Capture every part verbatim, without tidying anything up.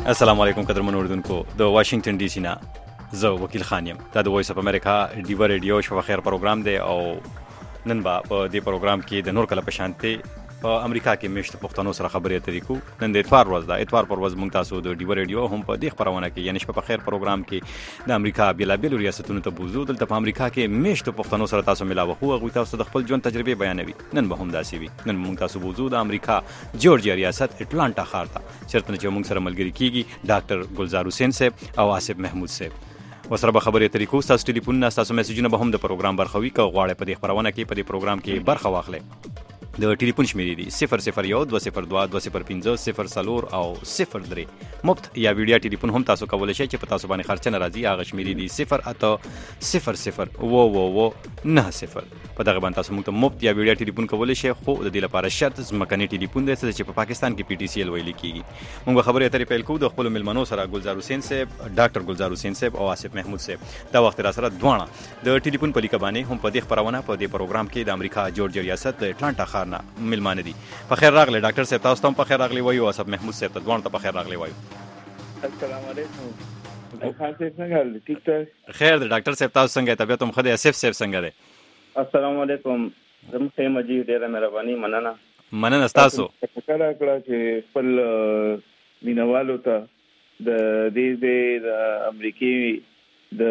السلام علیکم قدرمن اوردونکو د واشنگټن ډي سي نه زه وکیل خان یم. دا د وایس اف امریکا ډیو ریډیو شپه خیر پروګرام دی او نن به په دې پروګرام کې د نور کله په شانتي په امریکا کې مشت پښتنو سره خبرې اترې کوو. نن د اتوار ورځ ده. اتوار پر ورځ موږ تاسو د ډیو ریډیو هم په دې خبرونه کې یعنی شپه خیر پروګرام کې د امریکا بیلابیل ریاستونو ته بوزو. دلته په امریکا کې مشت پښتنو سره تاسو ملاوه خو هغوی تاسو د خپل ژوند تجربه بیانوي. نن به هم داسې وي. نن موږ تاسو بوزو د امریکا جورجیا ریاست اټلانټا ښار ته چېرته چې موږ سره ملګري کیږي ډاکټر ګلزار حسین صاحب او آصف محمود صاحب. وسره به خبرې اترې کوو. ستاسو ټلیفونونه ستاسو میسجونه به هم د پروګرام برخه وي. که غواړئ په دې خپرونه کې په دې پروګرام کې برخه واخلئ د ټلیفون شمیرې دي صفر صفر یو دوه صفر دوه دوه صفر پنځه صفر څلور او صفر درې. مفت یا ویډیا ټلیفون هم تاسو کولی شئ چې په تاسو باندې خرچه نه راځي. هغه شمیرې دي صفر اته صفر صفر اوه اوه اوه نه صفر. په دغه باندې تاسو موږ ته مفت یا ویډیا ټلیفون کولی شئ، خو د دې لپاره شرط ځمکنی ټلیفون دی چې په پاکستان کې پی ټي سی ایل ویل کیږي. موږ خبرې اترې پیل کوو د خپل ملمنو سره ګلزار حسین صاحب، ډاکټر ګلزار حسین صاحب او آصف محمود صاحب. دا وخت را سره دواړه د ټلیفون په لیکه باندې هم په دې خبرونه په دې پروګرام کې د امریکا جورجیا ریاست د اټلانټا ښار نه ملمانه دي. په خیر راغلی ډاکټر صاحب، تاسو ته هم په خیر راغلی وایو. آصف محمود صاحب ته دواړو ته په خیر راغلی وایو. السلام علیکم. خان صاحب څنګه حال ټیک ته؟ خیر دی ډاکټر صاحب، تاسو څنګه طبیعت هم ښه دی؟ آصف صاحب څنګه دی؟ السلام علیکم. زموږ ښه مجي ډېره مهرباني مننه. مننه ستاسو. کله کله چې خپل مینوالو ته د دې د امریکای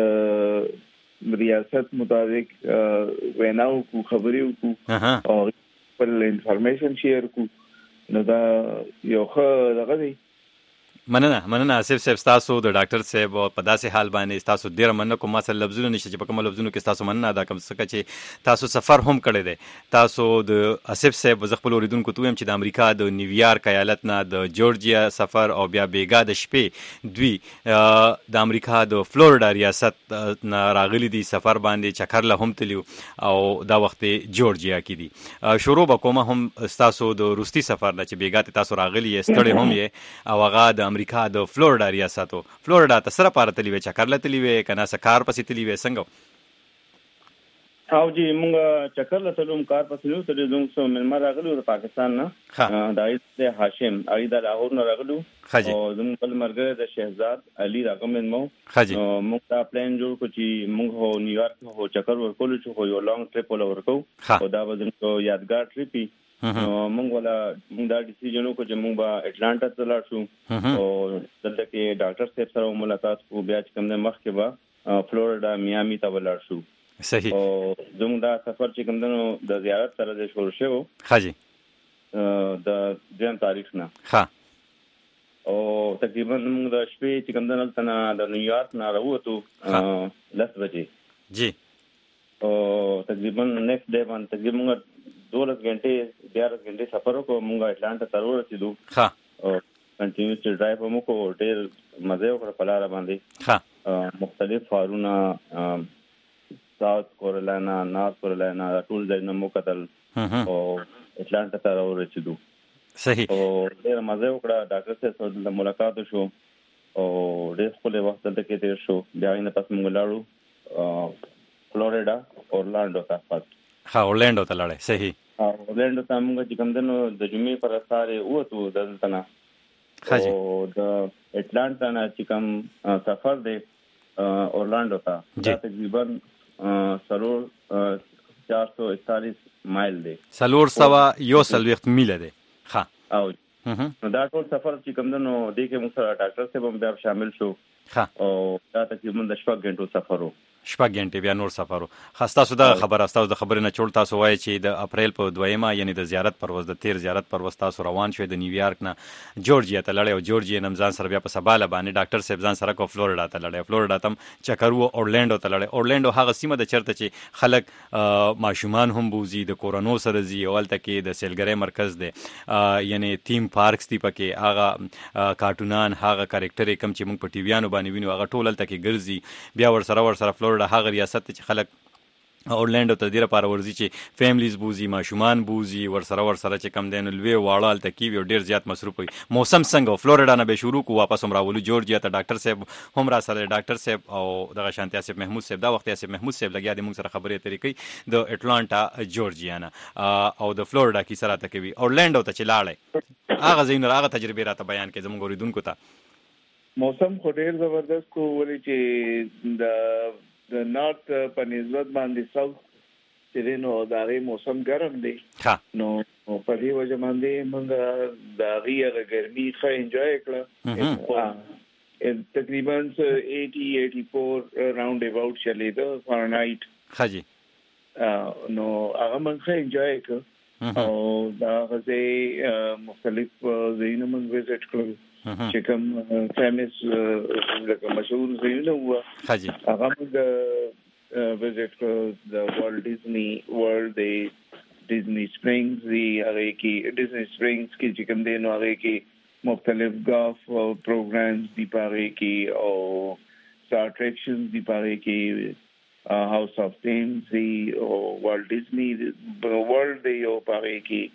د ریاست مطابق ویناو کو خبرې وکړو او خپل انفارمیشن شیر کو نو دا یو ښه دغه دی. مننه مننه آصف صاحب ستاسو د ډاکټر صاحب په داسې حال باندې ستاسو ډیره مننه کوم. ما سره لفظونه نشته چې په کوم لفظونو کې ستاسو مننه ادا کوم، ځکه چې تاسو سفر هم کړی دی. تاسو د آصف صاحب زه خپل اوریدونکو ته وایم چې د امریکا د نیویارک ایالت نه د جورجیا سفر او بیا بیګا د شپې دوی د امریکا د فلوریډا ریاست نه راغلي دي سفر باندې چکر له هم تلیو او دا وخت جورجیا کې دي. شروع به کومه هم ستاسو د روستي سفر نه چې بیګا ته تاسو راغلي یې ستړي هم یې او هغه د امریکا د فلوریډا ریاستو. فلوریډا ته سره پاره تلی وی چکر لتلی وی کنه سکار پسې تلی وی څنګه؟ او جی مونږ چکر لتلوم کار پسې نو تل زوم سو ملما راغلو د پاکستان نه دایت هاشم علی د لاهور نه راغلو او زموږ بل مرګ د شهزاد علي راغمن مو مونږ دا پلان جوړ کو چې مونږ هو نیویارک هو چکر ورکول چې هو یو لانګ ټریپ ول ورکو او دا وزن کو یادګار ټریپ مونږ ولا مونږ دا ډیسیژن وکړو چې مونږ به اټلانټا ته لاړ شو او دلته کې ډاکټر صاحب سره ملاقات کو. بیا چې کوم نه مخکې به فلوریډا میامي ته ولاړ شو. صحیح. او زموږ دا سفر چې کوم دنو د زیارت سره د شروع شو حاجی د دریم تاریخ نه ها او تقریبا موږ د شپې چې کوم دنو تنه د نیویارک نه راووتو لس بجې جی او تقریبا نیکسٹ ډے باندې تقریبا دولس غنټې دیارس غنټې سفر وکړو. مونږ اټلانټا ته ورسېدو. ښه. او کنټینیوس ډرایو هم وکړو. ډېر مزه وکړه په لاره باندې. ښه. مختلف ښارونه ساوث کیرولینا، نارث کیرولینا ټول ځایونه مو کتل او اټلانټا ته ورسېدو. صحیح. او ډېر مزه وکړه. ډاکټر صاحب سره د ملاقات شو او ډېر خپل وخت دلته کې تیر شو. بیا یې نه پس مونږ لاړو فلوریډا اورلاندو ته. پس ها اورلاندو ته لاړې. صحیح. اورلاندو ته موږ چې کوم دنو د جمعې پر اساره وته دلته نه او د اټلانټا نه چې کوم سفر دی اورلاندو ته دا تقریبا سلور چار سو اکتالیس مایل دی. سلور سوا یو سلویخت میله دی. ها او دا ټول سفر چې کوم دنو دی کې موږ سره ډاکټر صاحب هم بیا شامل شو. ها او دا تقریبا د شپږ غنټو سفر وو. شپږ غنټې بیا نور سفر وو. خاص دا خبره تاسو د خبرې نه چول تاسو وایي چې د اپریل په دویمه یعنی د زیارت پر ورځ د تیر زیارت پر ورځ تاسو روان شوي د نیویارک نه جورجیا ته لاړې او جورجیا نه ځان سره بیا په سباله باندې ډاکټر صاحب ځان سره کو فلوریډا ته لاړې. فلوریډا ته چکر وو. اورلاندو ته لاړې. اورلاندو هغه سیمه د چرته چې خلک ماشومان هم بوزي د کورونو سره زی او الته کې د سیلګرۍ مرکز دی یعنی تیم پارکس دی پکې هغه کارټونان هغه کریکټر کم چې موږ په ټي ویانو باندې وینو هغه ټول الته کې ګرځي. بیا ور سره ور سره فلوریډا هغه ریاست چې خلک اورلاندو ته ډیره پاره ورځي چې فیملیز بوزي، ماشومان بوزي، ور سره ور سره چې کم دین لوی واړه الته کې ډیر زیات مصروف وي. موسم څنګه فلوریډا نه به شروع کو واپس هم راولو جورجیا ته. ډاکټر صاحب هم را سره ډاکټر صاحب او دغه شانتي آصف محمود صاحب دا وخت آصف محمود صاحب لګیا دي موږ سره خبرې اترې کوي د اټلانټا جورجیا نه او د فلوریډا کې سره ته کوي. اورلاندو ته چې لاړې هغه زین هغه تجربه راته بیان کړي زموږ اوریدونکو ته. موسم خو ډیر زبردست کو ولې چې د د نارت په نسبت باندې ساوث چې نو دا غي موسم ګرم دی نو په دې وجه باندې موږ دا غي ګرمي ښه انجوای کړه تقریبا eighty eighty-four راوند اباوت چلی دا فارنهایت خاجي نو هغه موږ ښه انجوای کړ او دا غزه مختلف ځایونه موږ وزټ کړل چې کوم فیمس لکه مشهور ځایونه وو خاجي هغه موږ وزټ کړل د والټ ډیزنی ورلد دی ډیزنی سپرینګز دی هغه کې ډیزنی سپرینګز کې چې کوم دی نو هغه کې مختلف گاف پروګرامز دی پاره کې او سټار اټریکشنز دی پاره کې هاوس اف ثیمز دی او والټ ډیزنی ورلد دی او پاره کې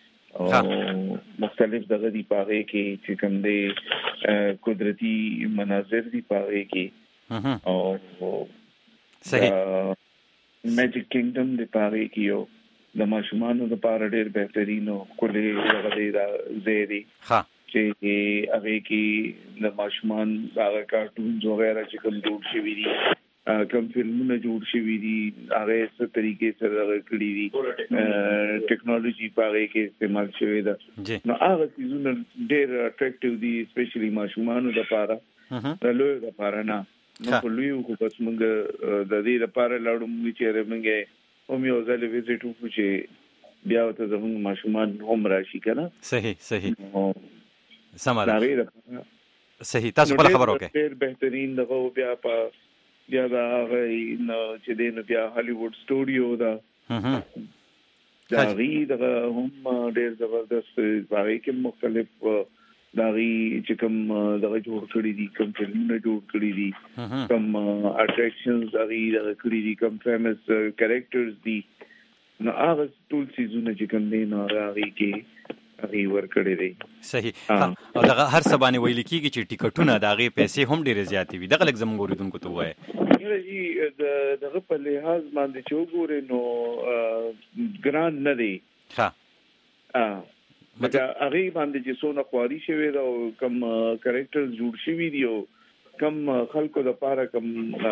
او مختلف دغه دی پاره کې چې کوم دی قدرتی مناظر دی پاره کې او صحیح میجیک کینګډم دی پاره کې یو د ماشومانو لپاره ډېر بهترین او کله دغه دی دا زیری ها چې هغه کې د ماشومان هغه کارټونز وغیرہ چې کوم جوړ شوی دي کوم فلمونه جوړ شوی دي هغه څه طریقې سره کړی دي ټیکنالوژي په هغه کې استعمال شوی ده نو هغه چیزونه ډېر اټریکټیو دي سپیشلی ماشومانو لپاره د لوی لپاره نه نو په لوی خو بس موږ د دې لپاره لاړو موږ چې موږ هم یو ځل ویزټ وکړو چې بیا ته زموږ ماشومان هم راشي کنه صحیح صحیح سماره صحیح تاسو په خبرو کې ډېر بهترین دغه بیا په بیا دا غي نو چې دین بیا هالیوډ سټوډیو دا دا غي دا هم ډېر زبردست باغی کې مختلف دا غي چې کوم دغه جوړ کړی دي کوم فلمونه جوړ کړی دي کوم اټریکشنز دا غي دا کړی دي کوم فیمس کریکټرز دي نو هغه ټول سيزونه چې کوم دي نو هغه کې هغه ور کړی دی صحیح او دغه هر سبانه ویل کیږي چې ټیکټونه دغه پیسې هم ډېر زیاتې وي دغه لږ زموږ اوریدونکو ته وایي یی دغه په لحاظ باندې چې وګورئ نو ګران نه دی ها ا مګر هغه باندې چې څونه خواري شوی دا او کم کریکټرز جوړ شوی دی او کم خلکو د پاره کم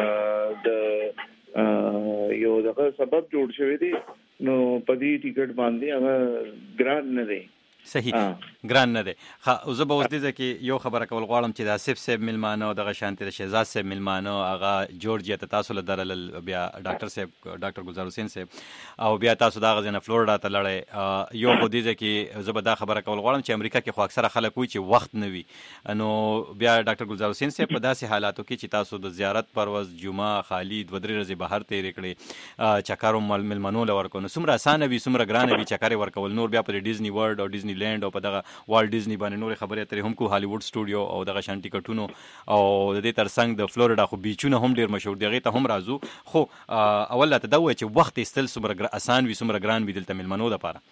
د یو دغه سبب جوړ شوی دی نو په دې ټیکټ باندې هغه ګران نه دی صحیح ګران نه دی خو زه به اوس دې کې یو خبره کول غواړم چې دا سیف سیب ملمانو دغه شانتي د شهزاد سیب ملمانو هغه جورجیا ته تاسو له درل بیا ډاکټر سیب ډاکټر ګلزار حسین سیب او بیا تاسو دا غزنه فلوریدا ته لړې یو خو دې کې زه به دا خبره کول غواړم چې امریکا کې خو اکثره خلک وایي چې وخت نه وي نو بیا ډاکټر گلزار حسین سیب په داسې حالاتو کې چې تاسو د زیارت پرواز جمعه خالی د ودرې ورځې بهر تیرې کړې چکرو ملمنو لور کو نو سمره اسانه وي سمره ګرانه وي چکرې ورکول نور بیا په ډیزنی ورلد او ډیزنی لینډ او په دغه والټ ډیزنی باندې نور خبرې اترې هم کو هالیوډ سټوډیو او دغه شانتي کټونو او د دې ترڅنګ د فلوریدا خو بیچونه هم ډیر مشهور دي غته هم رازو خو اول ته دا و چې وخت استل سمره اسان وي سمره ګران وي دلته ملمنو د پاره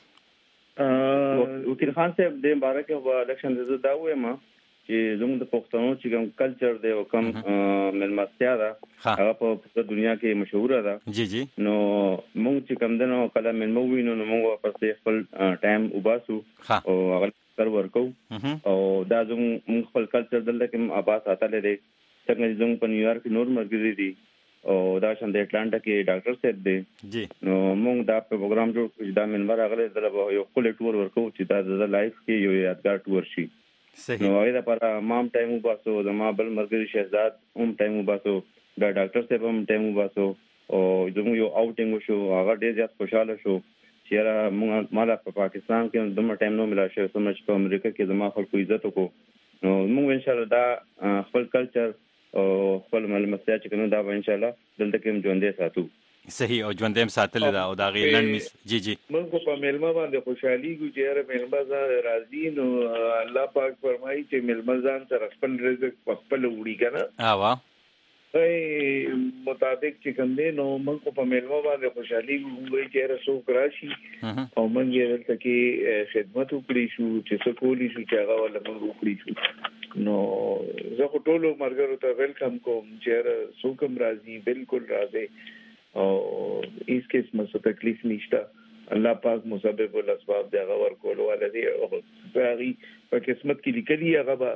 وکیل خان صاحب د مبارک او الیکشن زده دا وایم چې زموږ د پښتنو چې کوم کلچر دی او کوم ملمستیا ده هغه په دنیا کې مشهور ده جی جی نو موږ چې کوم دنو کله ملمو وینو نو موږ په خپل ټایم وباسو او هغه کار ورکو او دا زموږ خپل کلچر دلته کې آباد ساتل دي څنګه زموږ په نیویارک نور مرګري دي او دا شان د اټلانټا کې ډاکټر صاحب دی جی نو موږ دا پروګرام جوړ کړی دا منبر هغه د یو خپل ټور ورکو چې دا د لایف کې یو یادګار ټور شي صحیح نو هغه لپاره مام ټایم وباسو زما بل مرګري شهزاد هم ټایم وباسو دا ډاکټر صاحب هم ټایم وباسو او زموږ یو آوټینګ شو هغه ډېر زیات خوشاله شو چې را موږ مالا په پاکستان کې دومره ټایم نو ملا شو سمجھ په امریکا کې زما خلکو عزت وکړو نو موږ ان شاء الله دا خپل کلچر او خپل ملمستیا چې کنه دا ان شاء الله دلته کې هم ژوندې ساتو صحیح او ژوندې ساتل دا او دا غي لند میس جی جی موږ په ملما باندې خوشحالي ګوجره ملما ځان راضي نو الله پاک فرمایي چې ملما ځان سره خپل رزق خپل وړي کنه ها وا ای مطابق چې کنده نو موږ په ملما باندې خوشحالي ګوي چې رسو کراشي او موږ یې دلته کې خدمت وکړي شو چې څه کولی شو چې هغه ولا موږ وکړي شو نو زه خو ټولو مرګرو ته ویلکم کوم چې رسو کوم راضي بالکل راضي او اس کیس څه تکلیف نشته الله پاک مسبب الاسباب دی هغه ورکول ولدي او هغه په قسمت کې لیکلي هغه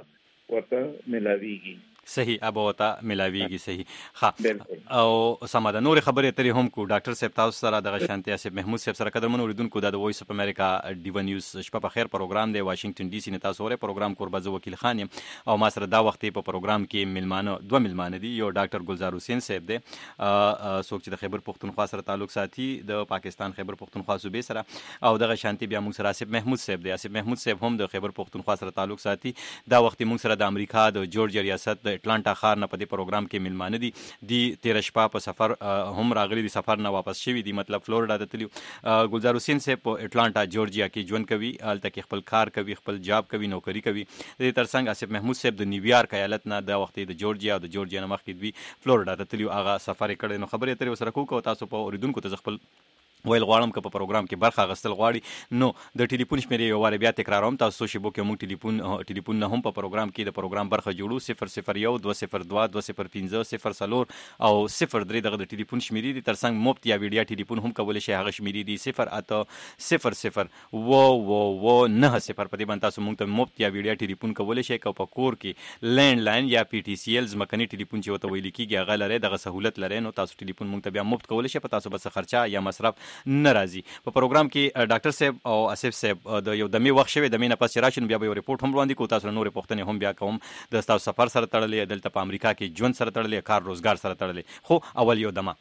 ورته ملاويږي. صحیح ابو وتا ملاویږي. صحیح ها او سماده نور خبرې ترې هم کو ډاکټر صاحب تاسو سره د غشانتي اسف محمود صاحب سره قدرمن اوریدونکو د وایس اف امریکا ډیو نیوز شپه په خیر پروګرام دی واشنگټن ډي سي نه تاسو ورې پروګرام کوربه وکیل خان او ما سره دا وخت په پروګرام کې ملمانه دوه ملمانه دي یو ډاکټر ګلزار حسین صاحب دی څوک چې د خیبر پختونخوا سره تعلق ساتي د پاکستان خیبر پختونخوا صوبې سره او د غشانتي بیا موږ سره اسف محمود صاحب دی. اسف محمود صاحب هم د خیبر پختونخوا سره تعلق ساتي دا وخت موږ سره د امریکا د جورجیا ریاست د اټلانټا ښار نه په دې پروګرام کې ملمانه دي دی تیر شپه په سفر هم راغلي دي سفر نه واپس شوي دي مطلب فلوریډا ته تللي. ګلزار حسین صاحب په اټلانټا جورجیا کې ژوند کوي هلته کې خپل کار کوي خپل جاب کوي نوکری کوي. د دې ترڅنګ اسف محمود صاحب د نیویارک ایالت نه د وخت د جورجیا او د جورجیا نه مخکې دوی فلوریډا ته تللي هغه سفر یې کړی. نو خبرې اترې ورسره کوو تاسو په اوریدونکو ته خپل ویل غواړم که په پروګرام کې برخه اخیستل غواړي نو د ټلیفون شمیرې یو واره بیا تکراروم تاسو شی بو کې موږ ټلیفون ټلیفون نه هم په پروګرام کې د پروګرام برخه جوړو صفر صفر یو دوه صفر دوه دوه صفر پنځه صفر څلور او صفر درې دغه د ټلیفون شمیرې دي ترڅنګ مفت یا ویډیا ټلیفون هم کولای شي هغه شمیرې دي صفر اته صفر صفر و و و نه صفر په دې باندې تاسو موږ ته مفت یا ویډیا ټلیفون کولای شي که په کور کې لینډ لاین یا پی ټی سی ایل ځمکني ټلیفون چې وته ویل کېږي هغه لري دغه سہولت لري نو تاسو ټلیفون موږ ته بیا مفت کولای شي په تاسو بس خرچه یا مصرف ناراضي. په پروګرام کې ډاکټر صاحب او اسف صاحب د یو دمه وخت شوی د مینه پس راشن بیا به یو ریپورت هم وړاندې کو تاسو نور پوښتنې هم بیا کوم د تاسو سفر سره تړلې دلته په امریکا کې ژوند سره تړلې کار روزګار سره تړلې خو اول یو دمه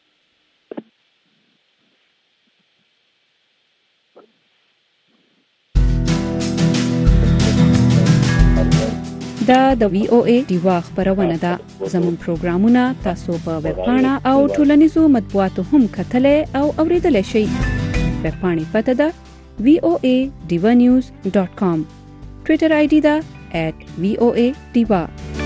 دا د وی او ای دیوا خبرونه ده زموږ پروګرامونه تاسو په ویب پاڼه او ټولنیزو مطبوعاتو هم کتلای او اوریدلای شئ. ویب پاڼې پته ده وی او ای ډیوا نیوز ډاٹ کام ټوئیټر آی ډی ده ایٹ وی او ای دیوا.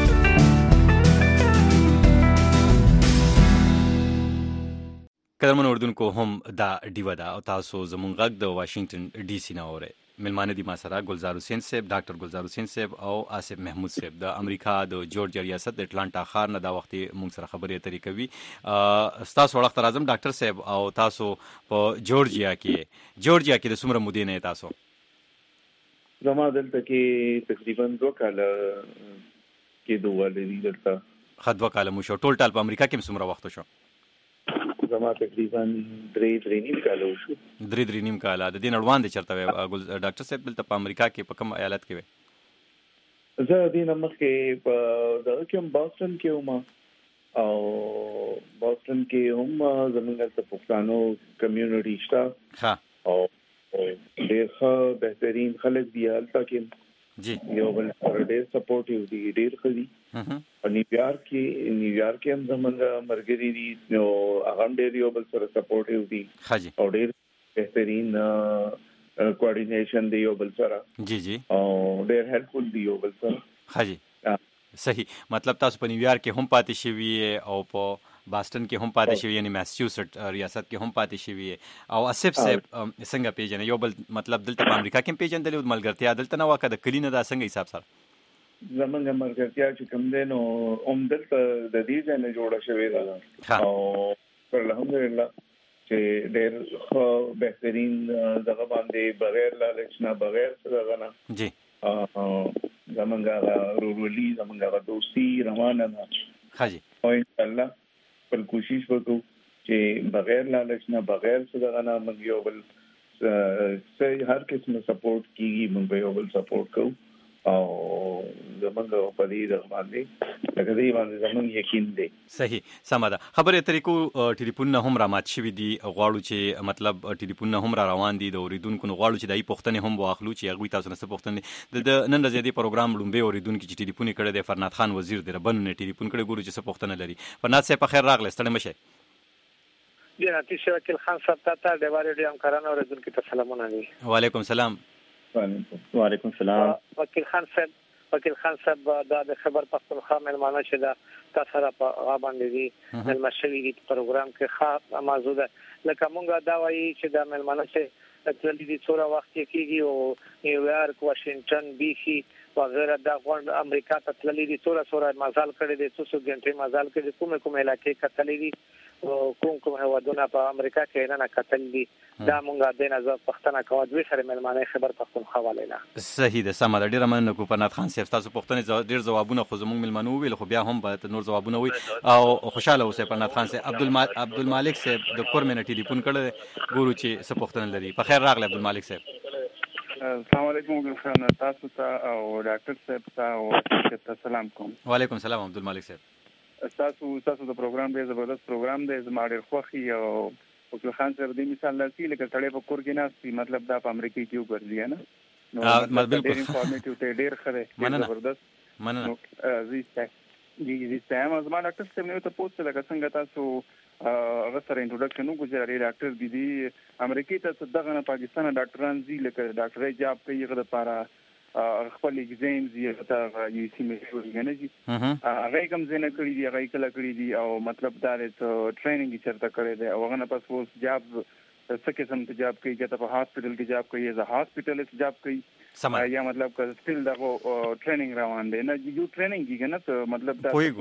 قدرمن اوریدونکو هم دا ډیوا ده او تاسو زموږ غږ د واشنگټن ډي سي نه اورئ. ملمانه دي ما سره ګلزار حسین صاحب ډاکټر ګلزار حسین صاحب او اسف محمود صاحب د امریکا د جورجیا ریاست د اټلانټا ښار نه دا وخت موږ سره خبرې اترې کوي. تاسو وخت راځم ډاکټر صاحب او تاسو په جورجیا کې جورجیا کې د څومره مودې نه تاسو؟ زما دلته کې تقریبا دوه کاله کې دوه لري دلته خدوه کاله مو شو. ټول ټال په امریکا کې څومره وخت شو؟ زما تقریبا درې درې نیم کاله وشو. درې درې نیم کاله. د دې نړوان دي چرته وي ډاکټر صاحب دلته په امریکا کې په کوم ایالت کې وي؟ زه د دې نمخ کې په دغه کې بوسټن کې وم او بوسټن کې هم زمونږ د پښتنو کمیونټي شته ها او ډېر ښه بهترین خلک دی هلته کې جی یو بل ډېر سپورټیو دي ډېر ښه دي. په نیویارک کې نیویارک کې هم زمونږ مرګري دي نو هغه ډېر یو بل سره سپورټیو دي ها جی او ډېر بهترین کوارډینیشن دی یو بل سره جی جی او ډېر هیلپفل دی یو بل سره ها جی صحیح. مطلب تاسو په نیویارک کې هم پاتې شوي او په باستن کې هم پاتې شوی یعنی میساچوسټ ریاست کې هم پاتې شوی او اسف صاحب څنګه پیژنې یو بل مطلب دلته په امریکا کې پیژندل او ملګرتیا دلته نه واکه د کلینه دا څنګه حساب سره زمونږ ملګرتیا چې کوم دی نو هم دلته د دې ځای جوړه شوې ده او الحمدلله چې ډېر بهترین دغه باندې بغیر لالچ نه بغیر څه نه جی زمونږ ورورولي زمونږ دوستي روانه ده ها جی او ان شاء الله پر کوشش وکړو چې بغیر لالچ نه بغیر څه دغه نه موږ یو بل څه هر قسم سپورټ کیږي موږ یو بل سپورټ کوو او زمونږ په دې باندې لکه دې باندې زمونږ یقین دی. صحیح سمه ده. خبرې طریقو ټلیفون نه هم را مات شوي دي غواړو چې مطلب ټلیفون نه هم را روان دي د اوریدونکو نو غواړو چې دای پوښتنې هم واخلو چې هغوی تاسو نه څه پوښتنې د نن ورځې دې پروګرام لومبي اوریدونکو چې ټلیفون کړی دی فرناد خان وزیر دی ربن نه ټلیفون کړی ګورو چې څه پوښتنه لري. فرناد صاحب په خیر راغلی ستړي مشه. جی نتیشه وکیل خان صاحب ته د وارډ یم کارانه اوریدونکو ته سلامونه دي. وعلیکم السلام. وعلیکم السلام. وکیل خان صاحب وکیل خان صاحب دا د خبر پښتونخوا ملمانه چې دا تاسو سره په هغه باندې دي ملمشوي دي پروګرام کې خاص موضوع ده لکه مونږ دا وایي چې دا ملمانه چې تللی دي څوره وخت کېږي او نیویارک واشنگټن بي سي وغیرہ دا غونډ امریکا ته تللی دي ټول سره مزال کړی دي څو غنټې مزال کړی کومه کومه علاقې کتلې دي کوم کوم هوادونه په امریکا کې نه کتل دي دا مونږه د نظر پښتنه کوو دوی سره ملمانه خبر پښتون حواله نه صحیح ده سم ده ډیر مننه کو پنات خان صاحب تاسو پښتنه ډیر جوابونه خو زموږ ملمنو ویل خو بیا هم به نور جوابونه وي او خوشاله اوسه پنات خان صاحب عبدالمالک عبدالمالک صاحب د کورمنه ټلیفون کړه ګورو چې څه پښتنه لري په خیر راغله عبدالمالک صاحب السلام علیکم خان تاسو ته او ډاکټر صاحب ته او سلام کوم وعلیکم السلام عبدالمالک صاحب تاسو تاسو د پروګرام ډیر زبردست پروګرام دی زما ډیر خوښي او وکیل خان صاحب د مثال لسی لکه سړی په کور کې ناستي مطلب دا په امریکا کې وګرځي نه نو ډیر انفارمیټیو ته ډیر خره زبردست مننه زیسته جی زیسته ما زما ډاکټر صاحب نو ته پوښتنه لکه څنګه تاسو هغه سره انټروډکشن وکړئ ډاکټر دي دي امریکا ته دغه نه پاکستان ډاکټران زی لکه ډاکټر جاب کوي غره لپاره خپل ایگزام زی ته یو سیمه ورګنه دي هغه کوم ځنه کړی دی هغه کله کړی دی او مطلب دا ته ټریننګ چرته کړی دی او هغه نه پس وو جاب څه قسم ته جاب کوي چې په هاسپټل کې جاب کوي از هاسپټالیست جاب کوي یا مطلب که سټیل دا ټریننګ روان دی نه یو ټریننګ کیږي نه مطلب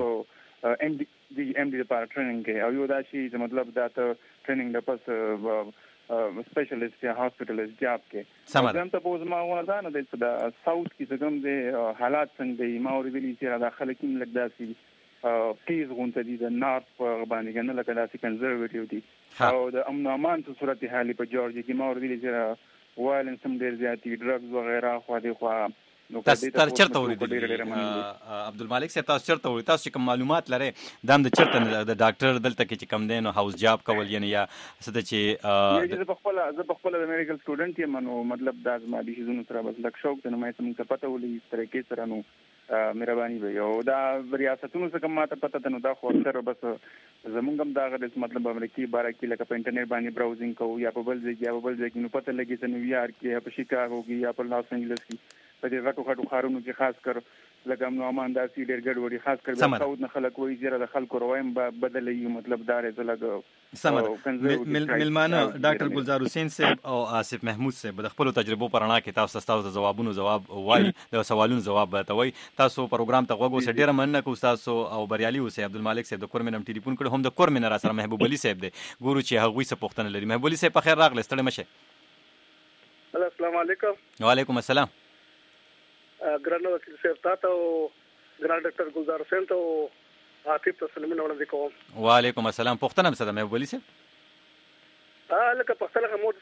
دا ام ډي دی ام ډي لپاره ټریننګ کوي او یو دا شی چې مطلب دا ته ټریننګ د پس سپیشلیست یا هاسپټالیست جاب کې زم ته پوز ما ونه دا نه د ساوث کې څنګه د حالات څنګه دی ما ورې ویلي چې داخله کې لګ داسي پیز غونته دي د نارث په باندې نه لکه داسي کنزرویټیو دي او د امن امان په صورت حالي په جورجیا کې ما ورې ویلي چې وایلنس هم ډیر زیات دي ډرګز وغیرہ خو دې خو تاسو تر چرته وریدل عبدالمالک صاحب تاسو چرته وریدل تاسو کوم معلومات لري دام د چرته د ډاکټر دلته کې کوم دین او هاوس جاب کول یعنی یا څه د چې زه په خپل زه په خپل د میډیکل سټوډنټ یم نو مطلب دا زما د شیزونو سره بس لک شوق ته مې څه پته ولې طریقې سره نو مهرباني وي او دا ریاستونو څخه ماته پته ته نو دا خو اکثر بس زمونږ هم دا غږ مطلب امریکای بارا کې لکه په انټرنیټ باندې براوزینګ کوو یا په بل ځای کې یا په بل ځای کې نو پته لګي چې نیویارک کې یا په شیکاګو کې یا په لاس انجلس کې په دې غټو غټو ښارونو کې خاص کر لکه نو امان داسي ډېر ګډوډي خاص کر به سعود نه خلک وایي چې د خلکو روایم بدلې مطلب دار زه لګ سمه ملمانه ډاکټر ګلزار حسین صاحب او آصف محمود صاحب د خپل تجربو پرانا کې تاسو تاسو د جوابونو جواب وایي د سوالونو جواب به توي تاسو پروګرام ته غوږ وسه ډیر مننه کوم تاسو او بریالي اوسئ عبدالمالک صاحب د کورمنم ټلیفون کړ هم د کورمن را سره محبوب علي صاحب دی ګورو چې هغه څه پوښتنه لري محبوب علي صاحب په خیر راغله ستړي مشه السلام علیکم وعلیکم السلام ګرانو وکیل صاحب تاسو ګران ډاکټر ګلزار حسین ته عاطف ته سلامونه وړاندې کوم وعلیکم السلام پوښتنه مې سره محبوب علي صاحب اه لکه پښتنه مو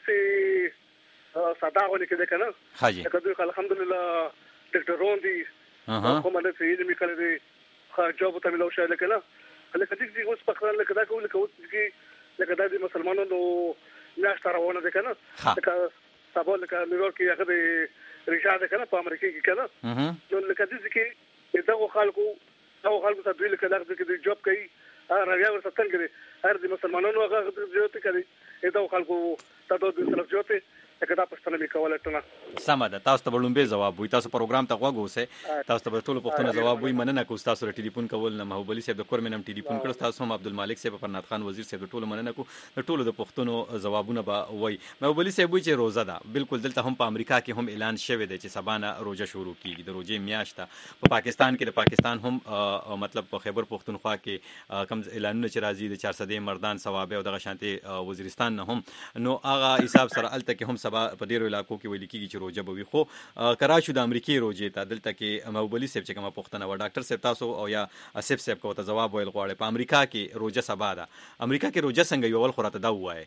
چې ساده غونې کې ده کنه حاجی لکه دوی الحمدلله ډاکټرون دي کومه نه چې علمي کړی دي خا جواب ته ملو شاله کنه لکه دې اوس په خلک لکه دا کوم لکه اوس کې لکه د مسلمانانو ناشته روانه ده کنه لکه سبا لکه نیویورک کې هغه رشاد کنه په امریکا کې کنه نو لکه دې کې دغه خلکو دغه خلکو ته دوی لکه دغه کې جواب کوي راویا ورته څنګه دي هر دې مسلمانانو هغه جوړته کوي دغه خلکو ته د سلف جوړته کدا پښتنه می کوله ټنه سم ده تاسو ته وړاندې جواب وي تاسو پروګرام ته غوږ اوسئ تاسو ته ټول پښتنه جواب وي مننه کو تاسو ر ټلیفون کول نه محبوب علي صاحب د کورمنم ټلیفون کړ تاسو هم عبدالمالک صاحب پرنات خان وزیر صاحب ټول مننه کو ټول د پښتنو جوابونه به وي محبوب علي صاحب چې روزه ده بالکل دلته هم په امریکا کې هم اعلان شوی دی چې سبانه روزه شروع کیږي د روزې میاشت په پاکستان کې د پاکستان هم مطلب په خیبر پښتونخوا کې کم اعلانونه چې راځي د چهارصد مردان ثواب او دغه شانتي وزیرستان نه هم نو هغه حساب سره الته کې هم سبا په ډیرو علاقو کې ویل کېږي چې روزه به وي خو کراچو د امریکای روزه ته دلته کې محبوب علي صاحب چې کومه پوښتنه و ډاکټر صاحب تاسو او یا اسف صاحب کو ته جواب ویل غواړي په امریکا کې روزه سبا ده امریکا کې روزه څنګه یو ول خراته دا وایي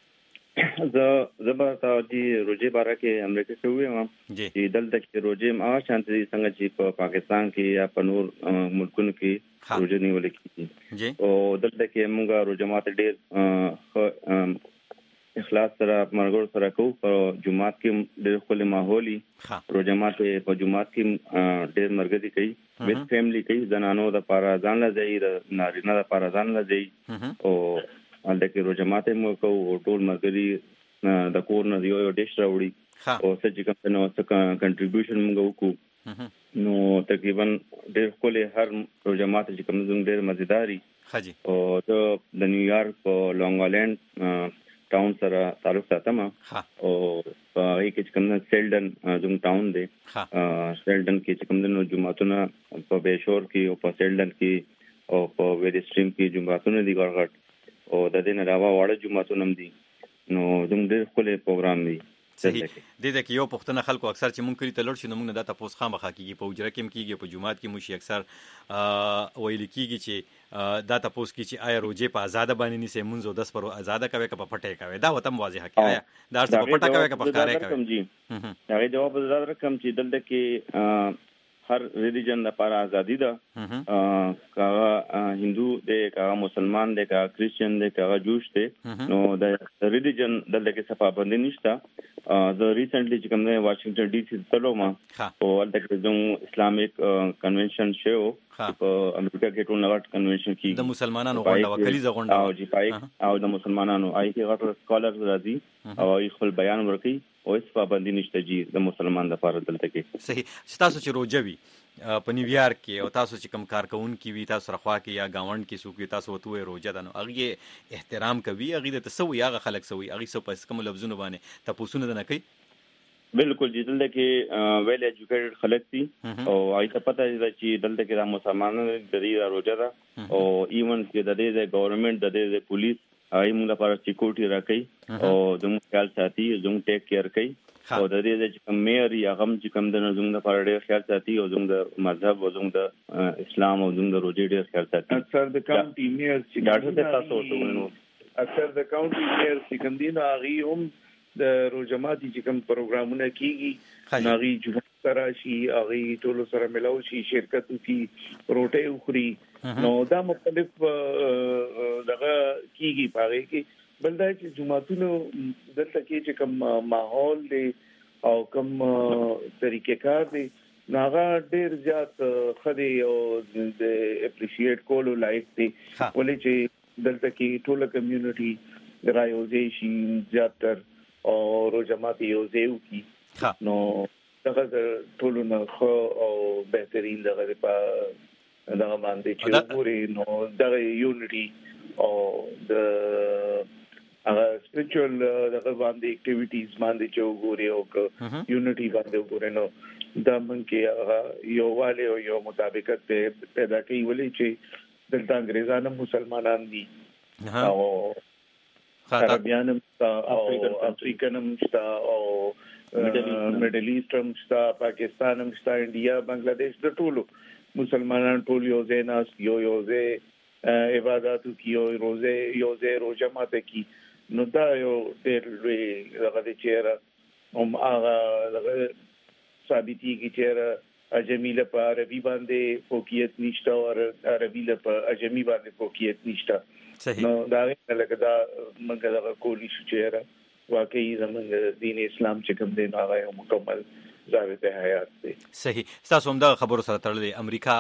زه زه به تاسو د روزه باره کې امریکا کې وایم چې دلته کې روزه ما شانتي څنګه چې په پاکستان کې یا په نور ملکونو کې روزه نیول کېږي او دلته کې موږ روزه ماته ډېر اخلاص سره مرګور سره کو په جمعات کې ډېر خپل ماحولي روزه ماته په جمعات کې ډېر مرګدي کوي ویت فیملی کوي زنانو د پاره ځان لا ځای د نارینه د پاره ځان لا ځای او الته کې روزه ماته مو کو ټول مرګري د کور نه یو ډیش راوړي او څه چې کوم نو څه کنټریبیوشن موږ وکړو نو تقریبا ډېر خپل هر روزه ماته چې کوم زموږ ډېر مزیداری حاجی او د نیویارک په لونګ آیلند ټاون سره تعلق ساتم او په هغه کې کوم سیلډن زموږ ټاون دی سیلډن کې کوم د جمعتونه په بهشور کې او په سیلډن کې او په ویری سټریم کې جمعتونه دي ګړغټ او د دې نه علاوه واړه جمعتونه هم دي نو زموږ ډېر خپل پروګرام دی. صحیح. د دې کې یو پښتنه خلکو اکثر چې مونږ کلی ته لړ شي نو مونږ د تاسو خامخا کیږي په اجره کې کیږي په جمعات کې مو شي اکثر ویل کیږي چې دا تاسو کې چې آیا روزه په آزاد باندې نيسه مونږ دس پر آزاد کوي که په پټه کوي دا وته واضحه کوي آیا دا څه په پټه کوي که په ښکارا کوي. هغه جواب زړه رقم چې دلته کې هر ریلیجن لپاره ازادي ده کا هندو دی کا مسلمان دی کا کریسچن دی کا جوش دی نو د ریلیجن دلته کې څه پابندي نشته. د ریسنټلی چې کوم نه واشنگټن ډي سي ته لوم او دلته کې د اسلامیک کنونشن شو په امریکا کې ټول نغټ کنونشن کې د مسلمانانو غونډه وکړي ز غونډه او جی پای او د مسلمانانو آی کې غټ سکالر راځي او خپل بیان ورکړي او هیڅ پابندي نشته چې د مسلمان لپاره دلته کې. صحیح. تاسو چې روزوي په نیویارک کې او تاسو چې کوم کارکون کې وي تاسو رخوا کې یا گاوند کې سوق تاسو وته روزه ده نو هغه احترام کوي هغه د تسوي هغه خلک سوي هغه سو پس کوم لفظونه باندې تاسو نه کوي. بالکل چې دلته کې ویل ایجوکیټډ خلک دي او هغه ته پته ده چې دلته کې د مسلمانانو د دې روزه ده او ایون چې د دې ګورنمنت د دې پولیس هغه موږ لپاره سکیورټي راکړي او زموږ خیال ساتي زموږ ټیک کیر کوي او د دې چې کوم مېر یا غم چې کوم د زموږ لپاره ډېر خیال ساتي او زموږ د مذهب او زموږ د اسلام او زموږ د روزي ډېر خیال ساتي. اکثر د کاونټي مېر چې ډاډه تاسو ته اکثر د کاونټي مېر چې کوم دي نو هغه هم د روزماتي چې کوم پروګرامونه کیږي ناغي جمعه سره شي هغه ټول سره ملاو شي شرکت کی روټي اخري نو دا مختلف دغه کیږي پاره کې بلدا چې جمعهتونو دلته کې چې کوم ماحول دی او کوم طریقې کار دی ناغه ډیر زیات خدي او د اپریشیټ کولو لایک دی ولې چې دلته کې ټول کمیونټي رايوزیشن زیاتر او روزماتي یوزیو کی نو دغه ټول نه خو او بهترین دغه په دغه باندې چې پوری نو دغه یونټي او د هغه سپیریچوال دغه باندې اکټیویټیز باندې چې وګوري او یونټي باندې وګوري نو دا مونږه هغه یو والي او یو مطابقت پیدا کوي ولې چې دلته انګريزانو مسلمانان دي او عربيان او افریقانم شتا او میډل ایسټرن شتا پاکستانم شتا انډیا بنگلاديش د ټولو مسلمانان ټول یو ځای ناس یو یو ځای عبادت کیو روزه یو ځای روزه ماته کی نو دا یو ډېر لوی هغه چیرې هم هغه ثابتي کی چیرې اجمیله په عربي باندې فوقیت نشته او عربي په اجمی باندې فوقیت نشته. نو دا لکه دا موږ دا کولی شو چیرې واقعي زموږ دین اسلام چې کوم دی هغه مکمل ضابط حیات دی. صحیح. تاسو هم دا خبرو سره تړلې امریکا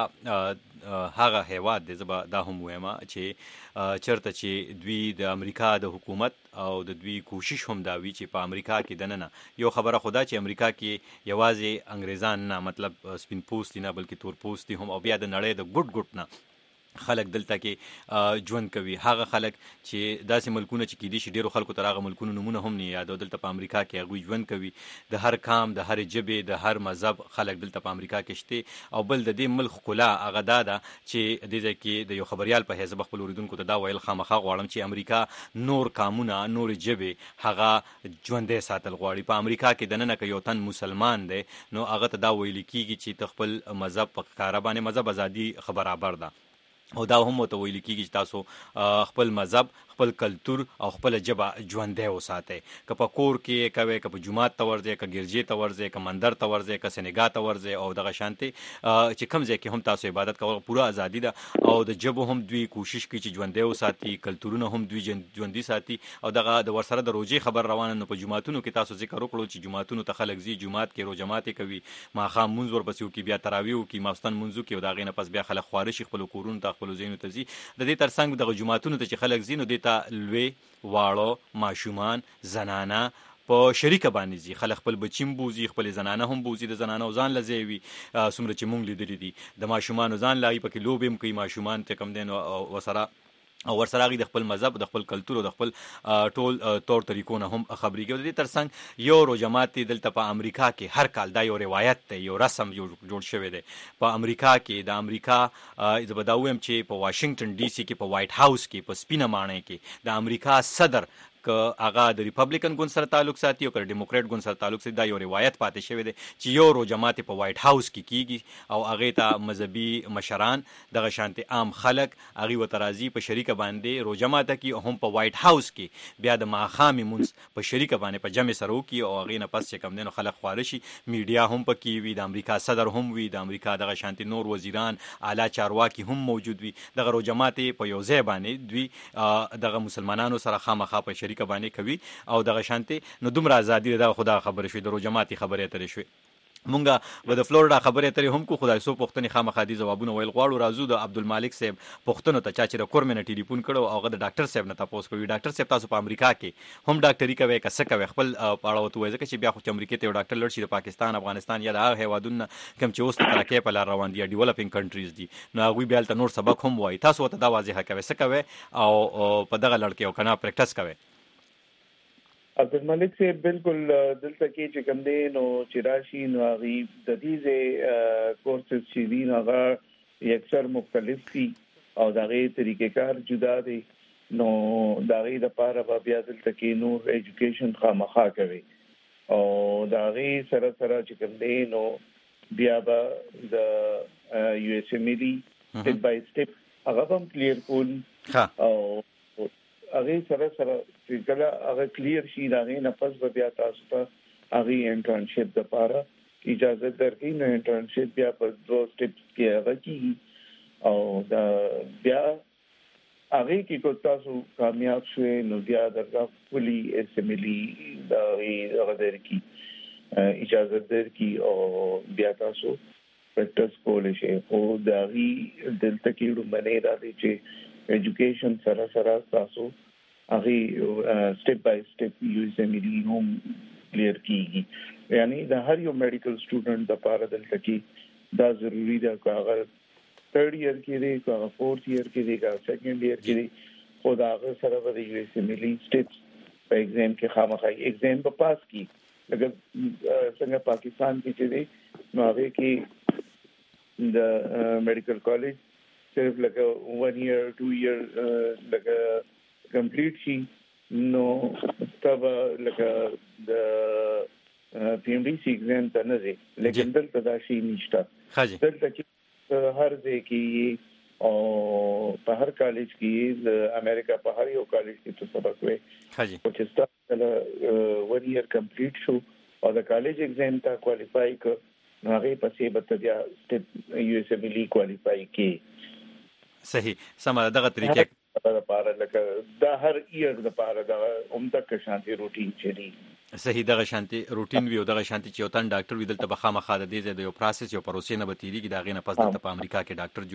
هغه هیواد دی زبا دا هم وایم چې چرته چې دوی د امریکا د حکومت او د دوی کوشش هم دا وی چې په امریکا کې دننه یو خبره خدا چې امریکا کې یوازې انګریزان نه مطلب سپین پوسټ نه بلکې تور پوسټ هم او بیا د نړۍ د ګډ ګډ نه خلک دلته کې ژوند کوي هغه خلک چې داسې ملکونه چې کېدي شي ډیرو خلکو تر هغه ملکونو نمونه هم نه یادو دلته په امریکا کې هغوی ژوند کوي د هر قام د هر ژبې د هر مذهب خلک دلته په امریکا کې شته او بل د دې ملک ښکلا هغه دا ده چې دې ځای کې د یو خبریال په حیث خپل اوریدونکو ته دا ویل خامخا غواړم چې امریکا نور قامونه نور ژبې هغه ژوندې ساتل غواړي په امریکا کې دننه که یو تن مسلمان دی نو هغه ته دا ویل کېږي چې ته خپل مذهب په ښکاره باندې مذهب ازادي برابر ده او دا هم ته ویل کېږي چې تاسو خپل مذهب خپل کلتور او خپل ژبه ژوندۍ وساتئ که په کور کې کوي که په جومات ته ورځئ که ګرجې ته ورځئ که مندر ته ورځئ که سینګا ته ورځئ او دغه شانتې چې کوم ځای کې هم تاسو عبادت کول پوره ازادي ده او د ژبو هم دوی کوشش کوي چې ژوندۍ وساتي کلتورونه هم دوی ژوندي ساتي او دغه د ورسره د روزې خبر روانه نو په جوماتونو کې تاسو ذکر وکړو چې جوماتونو ته خلک ځي جومات کې روزه ماتې کوي ماښام مونځ ورپسې وکړي بیا تراویح وکړي ماخوستن مونځ وکړي او د هغې نه پس بیا خلک خواره شي خپلو کورونو ته خپلو ځایونو ته ځي د دې تر څنګ دغه جوماتونو ته چې خلک ځي نو دې ته لوی واړه ماشومان زنانه په شریکه باندې ځي خلک خپل بچیم بوزي خپل زنانه هم بوزي د زنانو ځان لځي وي څومره چې مونږ لیدلې دي د ماشومان ځان لای پکې لوبې هم کوي ماشومان ته کم دین او وسره او ورسره غي د خپل مذهب د خپل کلچر او د خپل ټول تور طریقو نه هم خبري کوي. د ترڅنګ یو رو جماعت دلته په امریکا کې هر کال دا یو روایت دی، یو رسم جوړ شوی دی په امریکا کې. د امریکا د بداویم چې په واشنگټن ډي سي کې په وایټ هاوس کې په سپینه ماڼۍ کې د امریکا صدر که هغه د ریپبلیکن ګوند سره تعلق ساتي او که ډیموکریټ ګوند سره تعلق ساتي، دا یو روایت پاتې شوی دی چې یو رو جماعت په وایټ هاوس کې کیږي او هغه ته مذهبي مشران دغه شانتي عام خلک هغه وترازی په شریکه باندې رو جماعت کې هم په وایټ هاوس کې بیا د ماخامي مونږ په شریکه باندې په جمع سره وکي او هغه نه پس چې کم دینو خلک خوارشي. میډیا هم پکې وي، د امریکا صدر هم وي، د امریکا دغه شانتي نور وزیران اعلی چارواکي هم موجود وي. دغه رو جماعت په یو ځای باندې دوی دغه مسلمانانو سره خامخا په شریکه باندې کوي او دغه شانتي نو دومره ازادي دا خدا خبره شوی د رو جماعتي خبرې اترې شوی. مونږه د فلوریدا خبرې اترې هم کو خدای سو پښتني خامخا دي جوابونه ویل غواړو. راځو د عبدالمالک صاحب پښتنو ته چا چې د کورمنه ټلیفون کړو او هغه د ډاکټر صاحب نه تاسو کوي. ډاکټر صاحب تاسو په امریکا کې هم ډاکټري کوي که څه کوي خپل پاړه وته وایي چې بیا خو چې امریکا ته یو ډاکټر لړ شي د پاکستان افغانستان یا د هغه هیوادونو کوم چې اوس ترکیه په لار روان دي ډیولپینګ کنټریز دي نو هغه بیا تل نور سبق هم وایي. تاسو ته دا واضحه کوي څه کوي او په دغه لړ کې او کنه پریکټس کوي. عبدالملک سے بالکل دلته کې چې کوم دی نو چې راشي نو هغه د دې کورسز چې دي هغه اکثر مختلف دي او دغه طریقې کار جدا دي نو دغه د پاره بیا دلته کې نور ایجوکیشن خامخا کوي او دغه سره سره چې کوم دی نو بیا به د یو اس ام ای سټپ بای سټپ هغه هم کلیر کول او هغه سره سره چې کله هغه کلیر شي دا نه پس به بیا تاسو ته هغه انټرنشپ د پاره اجازه درکې نو انټرنشپ بیا په دوه سټپس کې هغه کی او دا بیا هغه کې کو تاسو کامیاب شوي نو بیا درګه فولي اسمبلی دا هغه درکې اجازه درکې او بیا تاسو پریکټس کولای شئ. او دا هی دلته کې رومنه را دي چې ایجوکیشن سره سره تاسو هغه سټپ بای سټپ یوز امیلی هم کلیر کیږي. یعنی د هر یو میډیکل سټوډنټ د پاره دلته کې دا ضروری ده چې هغه تھرډ ایئر کې دی که هغه فورث ایئر کې دی که سیکنډ ایئر کې دی خو دا هغه سره به د یو اس امیلی سټپس په ایگزام کې خامخا ایگزام په پاس کی لکه څنګه پاکستان کې چې دی نو هغه کې د میډیکل کالج صرف لکه ون ایئر ټو ایئر لکه کمپلیټ شي نو تب لکه د پی ایم ډي سی ایگزام ته نه ځي لیکن دلته دا شي نشته. دلته کې هر ځای کې او په هر کالج کې د امریکا په هر یو کالج کې څه سبق وي چې ستاسو ون ایئر کمپلیټ شو او د کالج ایگزام ته کوالیفای ک نو هغه پسې به بیا سټپ یو اس ام ای کوالیفای کې. صحیح سمه دغه طریقې د پاره لکه دا هر ایئر د پاره د عمده کې شانتي روټین چي صحیح دغه شانتي روټین وی او دغه شانتي چې وطن ډاکټر وی دلته بخا مخه د دې د یو پروسس یو پروسې نه بتیریږي دا غینه پس د په امریکا کې ډاکټر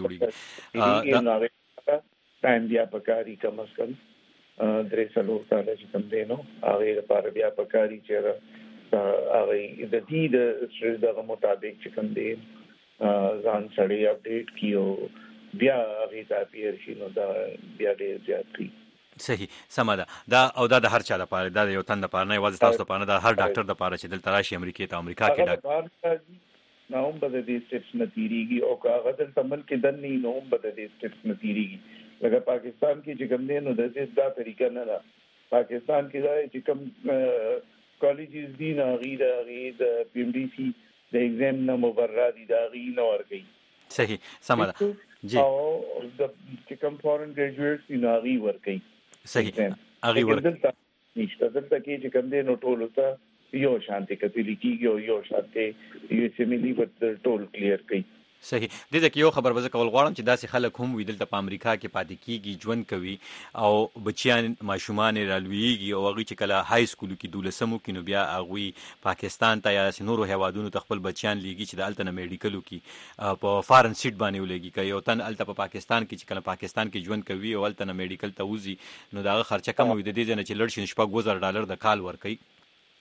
جوړیږي ټایم بیا پکاري کم از کم درې سلو کال چې کم دینو هغه لپاره بیا پکاري چې هغه د دې د دغه مطابق چې کم دی ځان سړی اپډیټ کیو بیا هغه ته پیر شي نو دا بیا ډیر زیات کی. صحیح سمه ده دا او دا د هر چا لپاره دا یو تن لپاره نه یوازې تاسو لپاره د هر ډاکټر لپاره چې دلته راشي امریکا ته امریکا کې ډاکټر نو هم بده دې سټپس نتیریږي او هغه د تمل کې دن نه نو هم بده دې سټپس نتیریږي. لکه پاکستان کې چې کوم دی نو د دې دا طریقه نه ده. پاکستان کې دا چې کوم کالجز دي نه غیر غیر د پی ایم ډي سی د ایگزام نه مبرر دي دا غیر نه ورګي. صحیح سمه ده جی او د چې کوم فورن ګریجویټس نه غي ورګي. صحیح هغه ورګي نشته دلته کې چې کوم دی نو ټول ته یو شانتي کتلی کیږي یو شانتي یو سیملی په ټول کلیر کوي. صحیح د دې کې یو خبر وځه کول غواړم چې داسې خلک هم وي دلته په امریکا کې پاتې کیږي ژوند کوي او بچیان ماشومان رالویږي او هغه چې کله های سکول کې دولسمو کې نو بیا هغه پاکستان ته یا نورو هیوادونو ته خپل بچیان لیږي چې د التنه میډیکلو کې په فارن سیټ باندې ولګي کوي او تن الته په پاکستان کې چې کله پاکستان کې ژوند کوي او التنه میډیکل ته وځي نو دا خرچه کم وي د دې نه چې لړ شي شپږ وزر ډالر د کال ورکي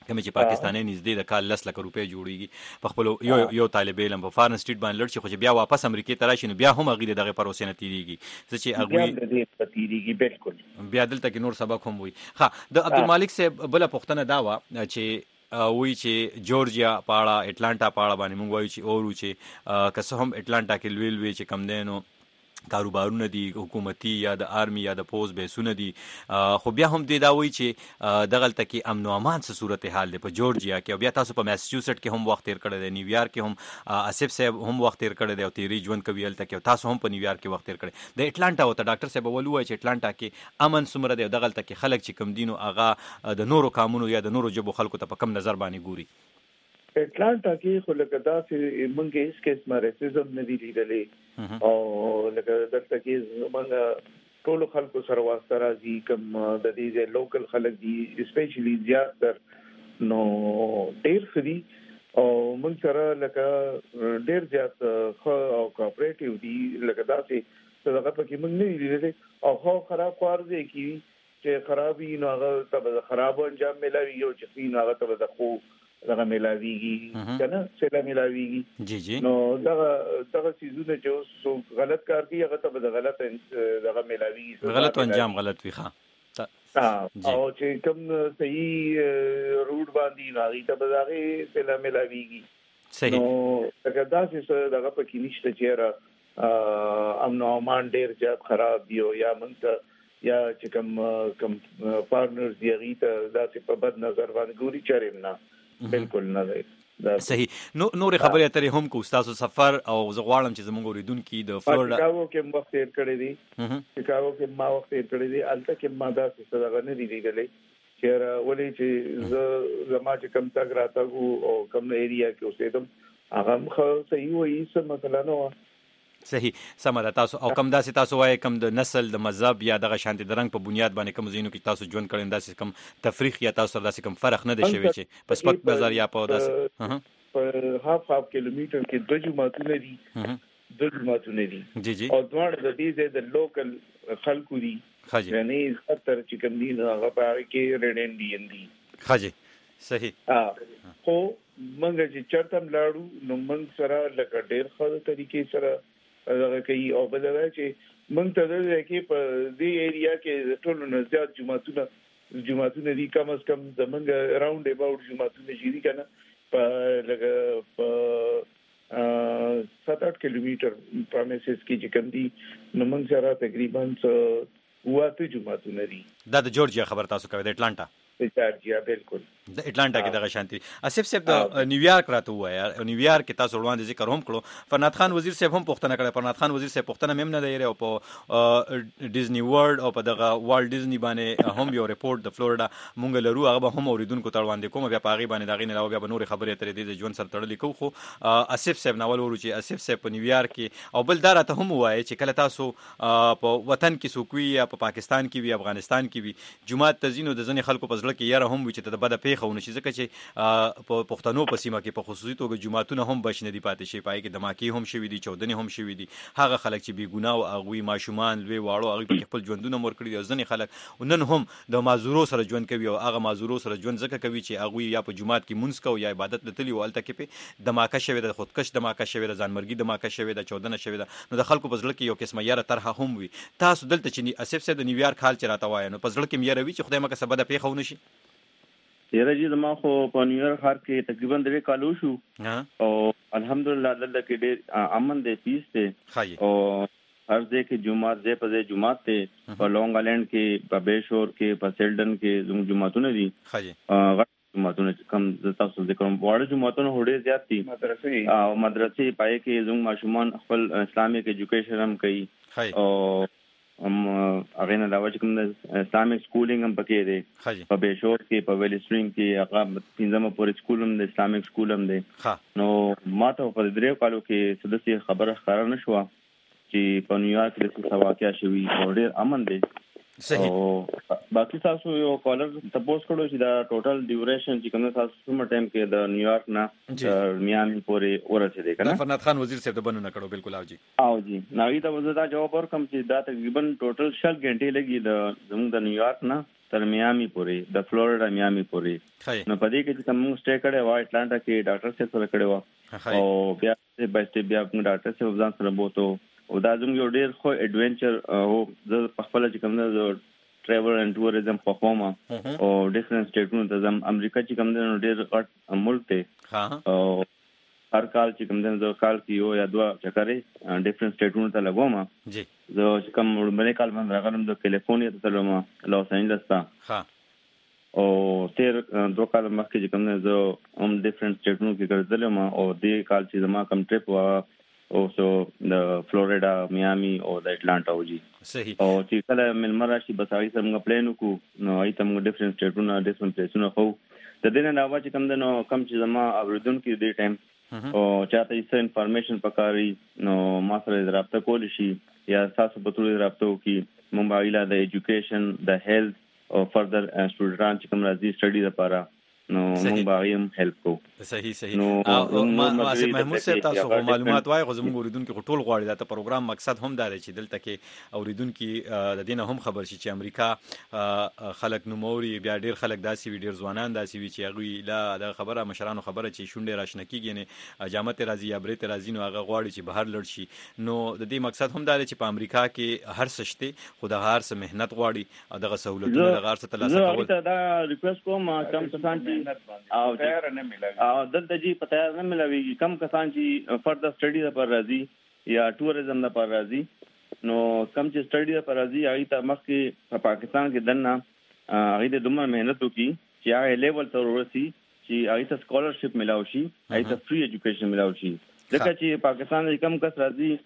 کوم چې پاکستاني نږدې د کال لس لک روپۍ جوړیږي په خپل یو یو طالب علم په فارن سټریټ باندې لړ شي خو بیا واپس امریکا ته راشي نو بیا هم هغه دغه پروسې نه تیریږي چې هغه تیریږي بالکل بیا دلته کې نور سبق هم وي. ها د عبدالمالک صاحب بل پوښتنه دا و چې وی چې جورجیا پاړه اټلانټا پاړه باندې مونږ وایو چې اورو چې که څه هم اټلانټا کې لوی لوی چې کم دینو کاروبارونه دي حکومتي یا د آرمي یا د پوز بیسونه دي خو بیا هم دی دا وایي چې دغلته کې امن او امان څه صورتحال دی په جورجیا کې او بیا تاسو په میساچوسټ کې هم وخت تیر کړی دی نیویارک کې هم اسف صاحب هم وخت تیر کړی دی او تیری ژوند کوي هلته کې تاسو هم په نیویارک کې وخت تیر کړی د اټلانټا او ته ډاکټر صاحب ول وایي چې اټلانټا کې امن څومره دی دغلته کې خلک چې کم دینو هغه د نورو قانونو یا د نورو جبو خلکو ته په کم نظر باندې ګوري. اټلانټا کې خو لکه دا چې موږ هیڅ قسمه ریسیزم نه دی لیدلې او لکه دلته کې موږ ټول خلکو سره واسطه راځي کوم د دې لوکل خلک دي اسپیشلی زیاتر نو ډېر فري او موږ سره لکه ډېر زیات خو او کوآپریټیو دي لکه دا چې څنګه پکې موږ نه لیدلې او خو خراب کار دی چې خرابي نو هغه ته خراب انجام ملوي او چې نو هغه ته خو دغه ملاویږي کنه سلا ملاویږي جی جی نو دغه دغه چیزونه چې غلط کار کوي هغه ته د غلط دغه ملاویږي غلط انجام غلط وي ښه او چې کوم صحیح روټ باندې ناغي ته دغه سلا ملاویږي صحیح نو دغه داسې دغه پکې نشته چې امن او امان ډیر زیات خراب دی یا مونږ یا چې کوم کوم پارتنرز دی غي ته داسې په بد نظر باندې ګوري چرېم نه بالکل نه دی صحیح. نو نور خبرې اترې هم کو تاسو سفر او زغواړم چې زموږ اوریدونکو د فلوریدا شیکاګو کې وخت تیر کړی دی شیکاګو کې ما وخت تیر کړی دی الته کې ما دا څه دغه نه دی لیدلې چې ولې چې ز زما چې کم تک راته او کم ایریا کې اوسېدم هغه خو صحیح وایي څه مثلا نو صحیح سمه ده تاسو او کم داسې تاسو وایي کم د نسل د مذهب یا دغه شانتي د رنګ په بنیاد باندې کوم زینو کې تاسو ژوند کړئ داسې کم تفریح یا تاسو داسې کم فرق نه دی شوی چې په سپک بازار یا په داسې په هاف هاف کیلومتر کې دوه جماعتونه دي دوه جماعتونه دي جی جی او دواړه د دې د لوکل خلکو دي یعنی خطر چې کوم دي هغه په اړه کې ریډنډین دي خاجي صحیح خو موږ چې چرته لاړو نو موږ سره لکه ډېر ښه طریقې سره هغه کوي او بل دا چې موږ ته د کې په دې ایریا کې ټول نه زیات جماعتونه جماعتونه دي کم از کم زمونږ راوند اباوت جماعتونه شي دي کنه په لګه په سات اټ کیلومتر پرمیسز کې چې کوم دي نو موږ سره تقریبا واته جماعتونه دي. دا د جورجیا خبر تاسو کوي د اټلانټا جورجیا بالکل د اټلانټا کې دغه شانتي اسف صاحب د نیویارک راته وایي نیویارک کې تاسو وړاندې ذکر هم کړو فرنات خان وزیر صاحب هم پوښتنه کړې فرنات خان وزیر صاحب پوښتنه مم نه دی او په ډیزنی ورلد او په دغه والټ ډیزنی باندې هم یو ریپورت د فلوریدا مونږ لرو هغه هم اوریدونکو ته وړاندې کوم بیا پاغي باندې دغه نه علاوه بیا نور خبرې ترې د ژوند سره تړلې کو خو اسف صاحب ناول ورو چې اسف صاحب په نیویارک کې او بل دراته هم وایي چې کله تاسو په وطن کې سوکوي یا په پاکستان کې وي افغانستان کې وي جمعه تزینو د ځنې خلکو په ځل کې یاره هم وي چې د بده پیښه ونشي ځکه چې په پښتنو په سیمه کې په خصوصي توګه جماعتونه هم بشنه دي پاتې شي پای کې دماکي هم شوي دي چودنې هم شوي دي هغه خلک چې بی ګناه او هغه ماشومان لوی واړو هغه په خپل ژوندونه مور کړی دي ځنې خلک نن هم د معذورو سره ژوند کوي او هغه معذورو سره ژوند ځکه کوي چې هغه یا په جماعت کې مونږ کو یا عبادت لتلی ولته کې په دماکه شوی د خودکش دماکه شوی د ځانمرګي دماکه شوی د چودنه شوی نو د خلکو په ځل کې یو قسمه یاره طرحه هم وي تاسو دلته چې اسف سره د نیویارک حال چراته وای نو په ځل کې مې روي چې خدای مکه سبا د پیښه ونشي یاره جی زما خو په نیویارک ښار کې تقریبا درې کالو شو او الحمدلله دلته کې ډېر امن دی پیس دی او هر ځای کې جمعات ځای په ځای جمعات دی په لونګ آیلینډ کې په بیشور کې په سیلډن کې زموږ جمعتونه دي غټ جمعتونه کم تاسو ذکر کوم واړه جمعتونه هډې زیات دي مدرسې او مدرسې پای کې زموږ ماشومان خپل اسلامي ایجوکیشن هم کوي او ام هغه نه علاوه کوم اسلامي سکولینګ هم پکې دی په بیشور کې په ویل سټریم کې هغه پنځمه پورې سکول هم د اسلامي سکول هم دی نو ماته په دریو کالو کې سدسي خبره ښکاره نشو چې په نیویارک کې څه واقعیا شوی او ډېر امن دی صحیح باقي تاسو یو کالر تاسو کړو چې دا ټوټل ډیوریشن چې کوم تاسو کوم ټایم کې د نیویارک نه میامي پورې ورسېدل کنه فرنات خان وزیر صاحب ته بنونه کړو بالکل او جی او جی ناوی ته وزدا جواب ورکم چې دا تقریبا ټوټل شل غنټې لګي د زموږ د نیویارک نه تر میامي پورې د فلوریډا میامي پورې نو په دې کې چې کوم سټې کړه و اټلانټا کې ډاکټر سره سره کړه و او بیا په بایسته بیا کوم ډاکټر سره ځان سره بوته او دا زموږ یو ډېر خو ایڈونچر او د خپل چې کوم د ټریول اند ټوریزم په کومه او ډیفرنٹ سټیټونو ته زم امریکا چې کوم د ډېر غټ ملک ته او هر کال چې کوم د کال کې یو یا دوه چکرې ډیفرنٹ سټیټونو ته لګوم جی زه چې کوم باندې کال باندې راغلم د کیلیفورنیا ته تلم لاس انجلس ته ها او تیر دوه کال مخکې چې کوم زه هم ډیفرنٹ سټیټونو کې ګرځېدم او دې کال چې زما کوم ټریپ وا او سو د فلوریډا میامي او د اټلانټا وږي صحیح او چې کله ملمر راشي بس هغه څنګه پلان وکړو نو هغه تم ډیفرنٹ سټیټونو ډیفرنٹ پلیسونو خو د دې نه علاوه چې کوم د نو کم چې زما اوریدونکو دې ټایم او چاته یې انفارمیشن پکاري نو ما سره رابطه کول شي یا تاسو په ټول رابطه وکي موبایل د ایجوکیشن د هیلث او فردر سټوډنټ چې کوم راځي سټډي لپاره نو موږ باغیم هیلپ کو صحیح صحیح او ماسه محمود صاحب تاسو معلومات وای غو زموږ اوریدونکو ټول غواړي دا ته پروګرام مقصد هم دا دی چې دلته کې اوریدونکو د دینه هم خبر شي چې امریکا خلک نوموري بیا ډیر خلک داسي وی ډیر ځوانان داسي وی چې هغه لا د خبره مشرانو خبره چې شونډه راشنه کیږي نه جامعه راځي یا برته راځي نو هغه غواړي چې بهر لړ شي نو د دې مقصد هم دا دی چې په امریکا کې هر سشته خو د هر څه مهنت غواړي دغه سہولتونه د غار څخه ترلاسه کول زه دا ریکوست کوم کم کسان چې او تیار نه ملوي او دلته جی پته نه ملوي کم کسان چې فردر سټډي لپاره راځي یا ټوریزم لپاره راځي نو کم چې سټډي لپاره راځي هغه ته مخکې په پاکستان کې دنه هغه د دومره مهنت وکړي چې هغه لیول ته ورسي چې هغه ته سکالرشپ ملاوي شي هغه ته فری ایجوکیشن ملاوي شي ځکه چې پاکستان کې کم کس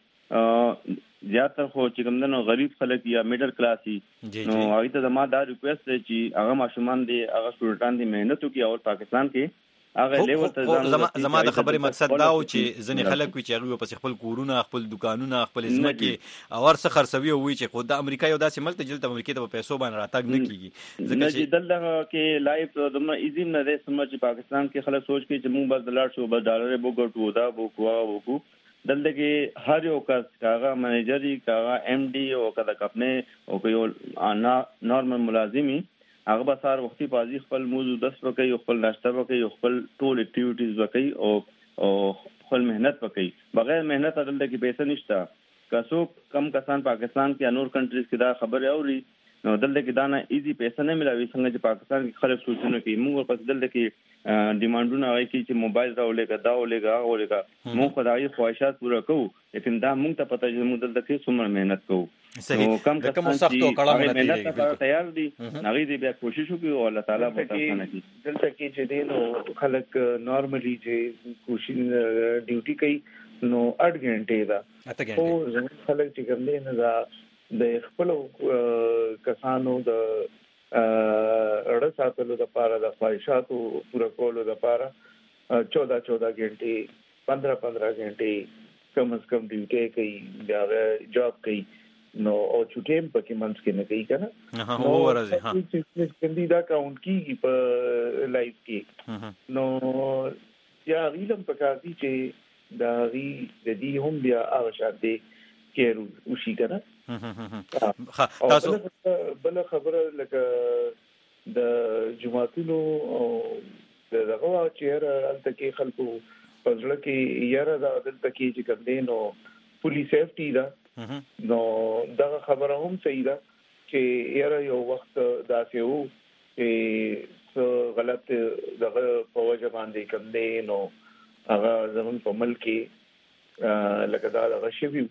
راځي زیاتره خو چې کوم نو غریب خلک یا میډل کلاس نو هغه ته زما دا ریکوست دی چې هغه ماشومان دي هغه سټوډنټان دي مهنت وکړي او پاکستان کې هغه لیول ته ځان زما د خبرې مقصد دا و چې ځنې خلک چې هغه په خپل کورونه خپل دکانونه خپل ځمکې او ورڅ خرڅوي او وی چې خو د امریکا یو داسې ملک چې د امریکا په پیسو باندې راتګ نه کیږي ځکه چې دلته کې لایف دمه ایزی نه دی سم چې پاکستان کې خلک سوچ کوي چې موږ بس دلار شو بس ډالر به ګټو دا بو کو او کو دلته کې هر یو کس کاغه منیجري کاغه ایم ډي او کله خپل او یو نارمل ملازمي هغه به سار وختي پازي خپل موضوع دس وکي خپل ناشته وکي خپل ټول اکټیویټیز وکي او او خپل مهنت وکي بغیر مهنت دلته کې پیسې نشته کاسو کم کسان پاکستان کې انور کنټریز کې دا خبر اوري نو دلته کې دا نه ایزي پیسې نه ملوي څنګه چې پاکستان کې خلک سوچونه کوي موږ په دلته کې ډیمانډونه راوي چې موبایل راولېګا دا ولېګا ولېګا موږ خدای خواهشات پوره کوو لیکن دا موږ ته پته چې موږ دلته کې څومره مهنت کوو نو کم کسان چې مهنت لپاره تیار دي هغه دې بیا کوشش وکړي او الله تعالی به تاسو نه کوي دلته کې چې دین او خلک نارملی چې کوشش ډیوټي کوي نو اټ غنټه دا او خلک چې کوم نه دا د خپل کسانو د اړه ساتلو لپاره د خواهشاتو پوره کولو لپاره چودہ چودہ غنټې پندرہ پندرہ غنټې کم از کم ډیوټي کوي بیا جاب کوي نو او چټیم پکې منځ کې نه کوي کنه ها هو ورځي ها چې کندیدا کاونټ کیږي په لایف کې نو یا غیلم پکاسي چې دا غي د دې هم بیا هغه شاته کې وشي کنه ها تاسو بل خبره لکه د جمعتونو او دغه چیرې البته کې خلکو پزړه کې یاره دا دلته کې چې کوم دین او پولیس سیفټي دا نو دغه خبره هم صحیح ده چې یاره یو وخت داسې وو چې څه غلط دغه په وجه باندې کوم دین او هغه زمون په ملک کې لکه دا دغه شوی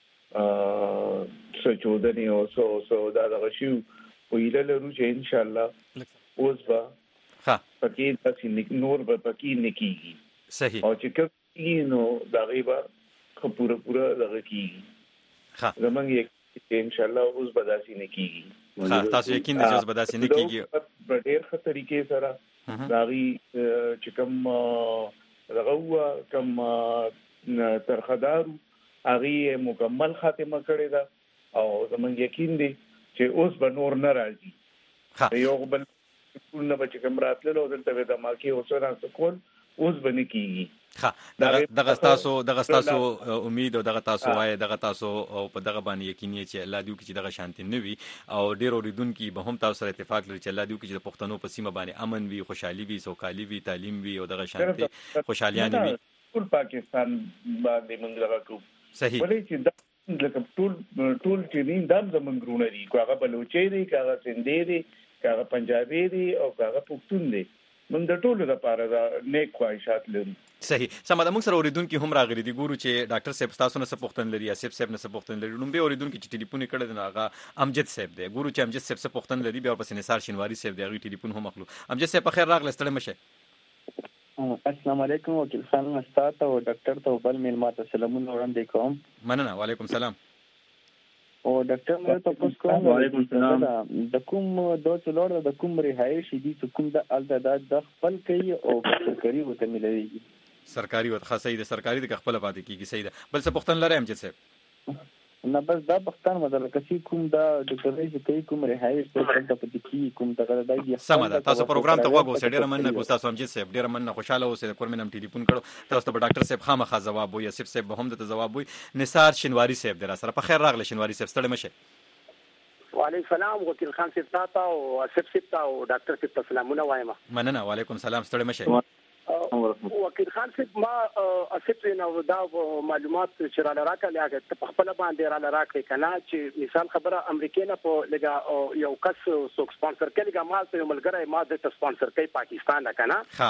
څه چودنی او سو سو دا دغه شو ویل لرو چې ان شاء الله اوس با ها پکې تاسو نور به پکې نکېږي صحیح او چې کوي نو دا غیبا پورا پورا دغه کیږي ها زمونږ یې ان شاء الله اوس به داسې نکېږي ها تاسو یقین دي چې اوس به داسې نکېږي په ډېر ښه طریقې سره داغي چې کوم دغه کوم ترخدارو هغه مکمل خاتمه کړی دا او زمونږ یقین دی چې اوس به نور نه راځي یو بل ټول نه بچ کوم راتلو دلته د ماکي اوسره سکول اوس باندې کیږي. ها دغه دغه تاسو دغه تاسو امید او دغه تاسو وای دغه تاسو او په دغه باندې یقیني چې الله دې چې دغه شانتي نه وي او ډیر اوریدونکو به هم تاسو سره اتفاق لري چې الله دې چې د پښتنو په سیمه باندې امن وي، خوشحالي وي، سوکالي وي، تعلیم وي او دغه شانتي خوشحالیان وي. ټول پاکستان باندې موږ دغه کو صحیح ولې چې دا لکه ټول ټول چې دین دام زمونږ غرونه دي، هغه بلوچي دي، هغه سندي دي، هغه پنجابي دي او هغه پښتون دي. موږ د ټولو لپاره دا نیک خواهشات لرو. صحیح. سمه ده. موږ سره اوریدونکو هم راغلي دي. ګورو چې ډاکټر صاحب تاسو نه څه پوښتنه لري، اسف صاحب نه څه پوښتنه لري. نو به اوریدونکو چې ټلیفون کړي دی هغه امجد صاحب دی. ګورو چې امجد صاحب څه پوښتنه لري، بیا ورپسې نثار شینواری صاحب دی، هغه ټلیفون هم اخلو. امجد صاحب په خیر راغلی، ستړي مشه. السلام علیکم وکیل خان استاد او ډاکټر ته بل میل ماته سلامونه وړاندې کوم. مننه. وعلیکم سلام. او ډاکټر مې تاسو کوم وعلیکم سلام. د کوم د څلور د کوم رهایش دي چې کوم د التداد د خپل کوي او سرکاري وته ملوي سرکاري وته خاصه د سرکاري د خپل پاتې کیږي. صحیح ده. بل څه پښتن لرم چې صاحب نه بس دا پښتن مدل کسي کوم دا د کوي چې کوي کوم رهایش د پاتې کی کوم دغه دای سم ده. تاسو پروګرام ته وګورئ. ډیر مننه کوم تاسو هم چې صاحب ډیر مننه خوشاله اوسئ. کورمنم ټلیفون کړو تاسو ته ډاکټر صاحب خامخا جواب وي، اسف صاحب هم ته جواب وي. نثار شینواری صاحب در سره په خیر راغله. شینواری صاحب ستړي مشه. وعلیکم السلام وکیل خان صاحب تاسو او اسف صاحب او ډاکټر صاحب سلامونه وایم. مننه. وعلیکم سلام. ستړي مشه. وکیل خان صاحب ما اسف نو دا معلومات چې را لراکه لاګه په خپل باندې را لراکه کنه چې مثال خبره امریکای نه په لګا یو کس سوک سپانسر کړي ګا ما ته ملګری ما د سپانسر کوي پاکستان نه کنه ها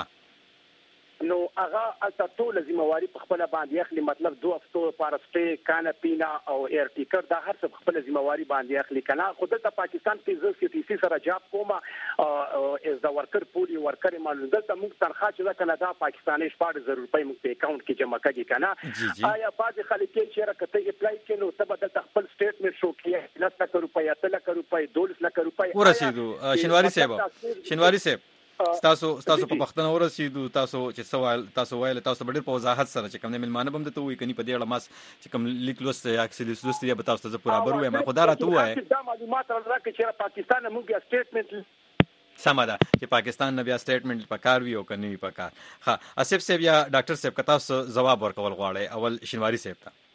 نو هغه البته ټول ذمہواری په خپل باندې اخلي، مطلب دوه هفتو پارسټي کانه پینا او ایر ټیکټ دا هر څه خپل ذمہواری باندې اخلي کنه. خو دلته پاکستان کې زه سی ټي سی سره جاب کوم او از دا ورکر پولی ورکر مال دلته موږ تنخواه چې کنه دا پاکستاني شپږ زره روپۍ موږ په اکاونټ کې جمع کړي کنه. آیا بعض خلک چې راکته اپلای کړي نو ته بدل خپل سټیټمنټ شو کې لس لک روپۍ، اتل لک روپۍ، دولس لک روپۍ ورسېدو. شینواری صاحب شینواری صاحب تاسو تاسو په پښتنه ورسېدو. تاسو چې سوال تاسو وایل تاسو ډېر په وضاحت سره چې کوم نه ملمانه بم ته وي کني په دې اړه ماس چې کوم لیک لوست یا اکسلیس لوست یا تاسو ته پورا برو ما خدا راته وای دا معلومات راکړي چې پاکستان موږ بیا سټیټمنټ سم ده چې پاکستان نه بیا سټیټمنټ پکار وي او کني پکار. ها اسف صاحب یا ډاکټر صاحب کتا جواب ورکول غواړي. اول شینواری صاحب ته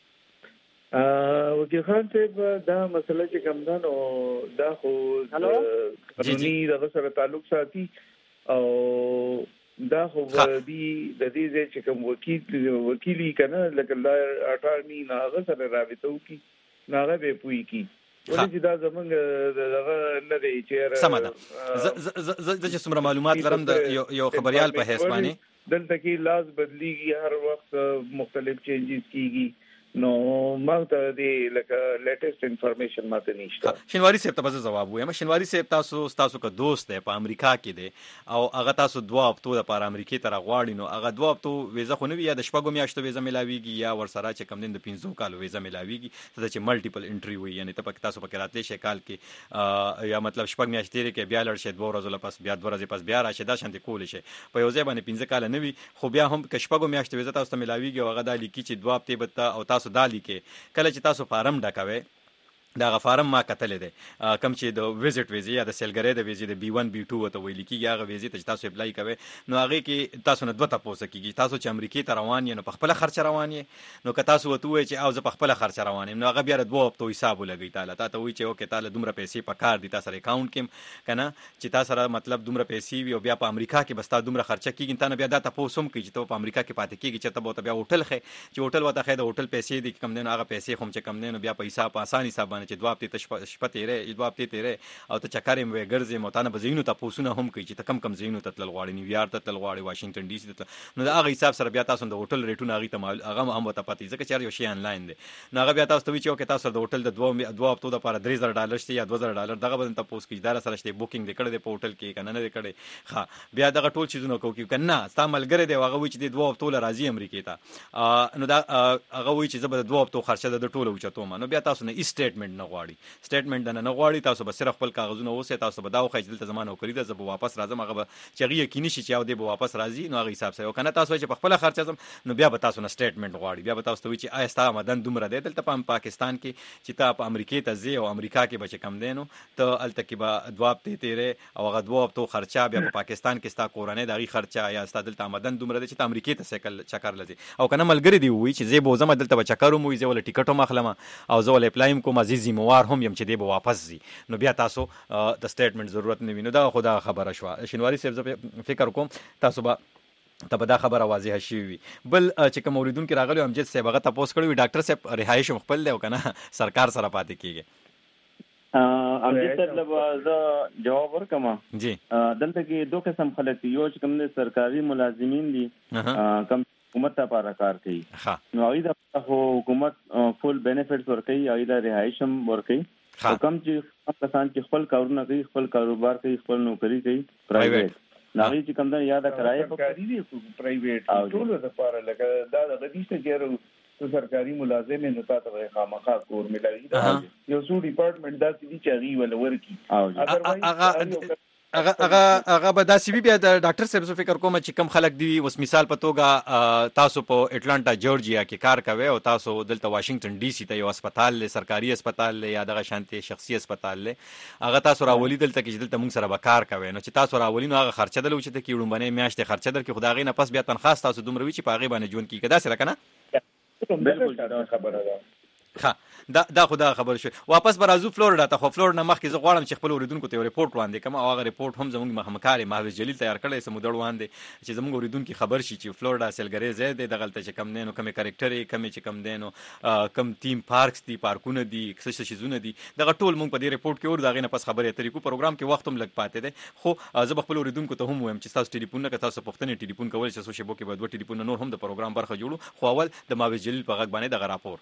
وکیل خان صاحب دا مسله چې کوم ده نو دا خو قانوني دغه سره تعلق ساتي او دا خو دی د دې چې کوم وکیل وکیلی کنه لکه اټارنی نه هغه سره رابطه وکي نه هغه به پوي کی ولې چې دا زمونږ دغه نه دی چې سم ده. زه چې څومره معلومات لرم د یو خبريال په حساب باندې دلته کې لاس بدلیږي، هر وخت مختلف چینجز کیږي. نو ماته دې لکه لیټیسټ انفارمیشن ماته نشته. شینواری صاحب ته به جواب وایم. شینواری صاحب تاسو تاسو کا دوست دی په امریکا کې دی او هغه تاسو دوه هفتو لپاره امریکای ته راغواړي نو هغه دوه هفتو ویزه خو نه وي یا د شپږو میاشتو ویزه ملاويږي یا ورسره چې کم دین د پنځو کالو ویزه ملاويږي ته چې ملټیپل انټری وي یعنی ته پک تاسو پک راتلې شي کال کې یا مطلب شپږ میاشتې کې بیا لړ شي دوه ورځې لپس بیا دوه ورځې پس بیا راشي دا شانتي کول شي په یو ځای باندې پنځه کال نه وي خو بیا هم که شپږو میاشتو ویزه تاسو ته ملاويږي او هغه د لیکي چې دوه هفته بته او تاسو د لیکي کله چې تاسو فارم ډکوي دا غ فارم ما کتلې ده کم چې د ویزټ ویزه یا د سیلګری د ویزه د بي ون بي ټو ته ویل کیږي هغه ویزه ته تاسو اپلای کوي نو هغه کې تاسو نه دوه تاسو کیږي تاسو چې امریکای ته روان یې نو په خپل خرچ روان یې نو که تاسو وته وای چې او زه په خپل خرچ روان یم نو هغه بیا د دوه هفتو حساب لګی تعالی تا ته وای چې اوکې تعالی دومره پیسې په کار دي تاسو اکاونټ کې کنه چې تاسو سره مطلب دومره پیسې وي او بیا په امریکا کې بس تاسو دومره خرچه کیږي ته بیا دا تاسو هم کوي چې ته په امریکا کې پاتې کیږي چې ته بیا هوټل خې چې هوټل وته خې د هوټل پیسې دي کم نه هغه پیسې هم چې کم نه بیا په حساب آسان حساب باندې چې دوه هفته شپه تیرې دوه هفته تیرې او ته چکرې مې ګرځې مو تانه بزینو تاسو نه هم کوي چې ته کم کم زینو ته تل غواړي نیویارک ته تل غواړي واشنگټن ډي سي ته نو دا هغه حساب سره بیا تاسو د هوټل ریټونه هغه ته هغه هم وته پاتې ځکه چې یو شی انلاین دی نو هغه بیا تاسو ته وی چې تاسو د هوټل د دوه دوه هفتو د لپاره درې زره ډالر شته یا دوه زره ډالر دغه بدن تاسو کې اداره سره شته بوکینګ د کړه د هوټل کې کنه نه کړي ها بیا دغه ټول چیزونه کوي کنه ستا ملګری دی هغه وی چې د دوه هفتو راځي امریکای ته نو دا هغه وی چې زبر د دوه هفتو خرچه د ټوله وچتو نو بیا تاسو نه سټیټمنټ سټیټمنټ نه غواړي سټیټمنټ نه غواړي تاسو به صرف خپل کاغذونه اوسه تاسو به دا خو چې دلته زمانه وکړي د زب واپس راځم هغه به چې یقیني شي چې او دی به واپس راځي نو هغه حساب سره کنه تاسو چې په خپل خرچ ازم نو بیا به تاسو نه سټیټمنټ غواړي بیا به تاسو ته وی چې آیستا آمدن دومره دی دلته په پاکستان کې چې تا په امریکا ته ځي او امریکا کې به کم دینو ته الته کې به دواب ته تیرې او هغه دواب ته خرچه بیا په پاکستان کې ستا کورنۍ دغه خرچه یا ستا دلته آمدن دومره دی چې ته امریکا ته سیکل چکر لذي او کنه ملګری دی وی چې زه به زما دلته به چکر مو زه ول ټیکټو مخلمه او زه ول اپلایم کوم عزیزي موار هم يم چې دی به واپس زی نو بیا تاسو د سټیټمنټ ضرورت نه وینو دا خدا خبره شو شینواری صاحب فکر کوم تاسو به ته به دا خبره واضحه شي وي بل چې کوم اوریدونکو راغلی امجد صاحب هغه تاسو کړی ډاکټر صاحب رهایش خپل دی او کنه سرکار سره پاتې کیږي امجد صاحب له جواب ورکما جی دلته کې دوه قسم خلک یو چې کوم سرکاري ملازمین دي کم حکومت ته پاره کار کوي نو هغه د حکومت فول بینیفټس ورکوي هغه د رهایش هم ورکوي کم چې کسان چې خپل کارونه کوي خپل کاروبار کوي خپل نوکری کوي پرایویټ ناغي چې کوم دا یاد کرایه په کاری دي پرایویټ ټول د لپاره لکه دا د غدیشته جوړو تو سرکاري ملازم نه تاسو خامخا کور ملایي دا یو سو ډپارټمنټ دا چې چاري ول ورکی هغه هغه هغه هغه به داسې بیا د ډاکټر صاحب فکر کوم چې کم خلک دی وس مثال په توګه تاسو په اټلانټا جورجیا کې کار کوي او تاسو دلته واشنگټن ډي سي ته یو هسپتال له سرکاري هسپتال له یا دغه شانتي شخصي هسپتال له هغه تاسو راولي دلته کې دلته موږ سره به کار کوي نو چې تاسو راولي نو هغه خرچه دلته چې کې وړاندې میاشتې خرچه در کې خدای نه پس بیا تنخواست تاسو دومره وی چې پاغي باندې جون کې کدا سره کنه بالکل دا خبره ده ها دا دا خدا خبر شو واپس برازو فلوریدا ته خو فلوریدا مخکې زه غواړم چې خپل اوریدونکو ته ریپورت وړاندې کوم او هغه ریپورت هم زموږ محمکار مهاویز جلیل تیار کړی سم مودړ وړاندې چې زموږ اوریدونکو خبر شي چې فلوریدا سیلګری زید د غلطه چې کم دینو کم کریکټر کم چې کم دینو کم تیم پارکس دي پارکونه دي څه څه زونه دي دغه ټول موږ په دې ریپورت کې ور دغه نه پس خبرې طریقو پروګرام کې وخت هم لګ پاتې دي خو زه خپل اوریدونکو ته هم وایم چې تاسو ټلیفون نه تاسو پښتنې ټلیفون کول چې سوشي بو کې به دوه ټلیفون نور هم د پروګرام برخه جوړو خو اول د مهاویز جلیل په غږ باندې دغه راپور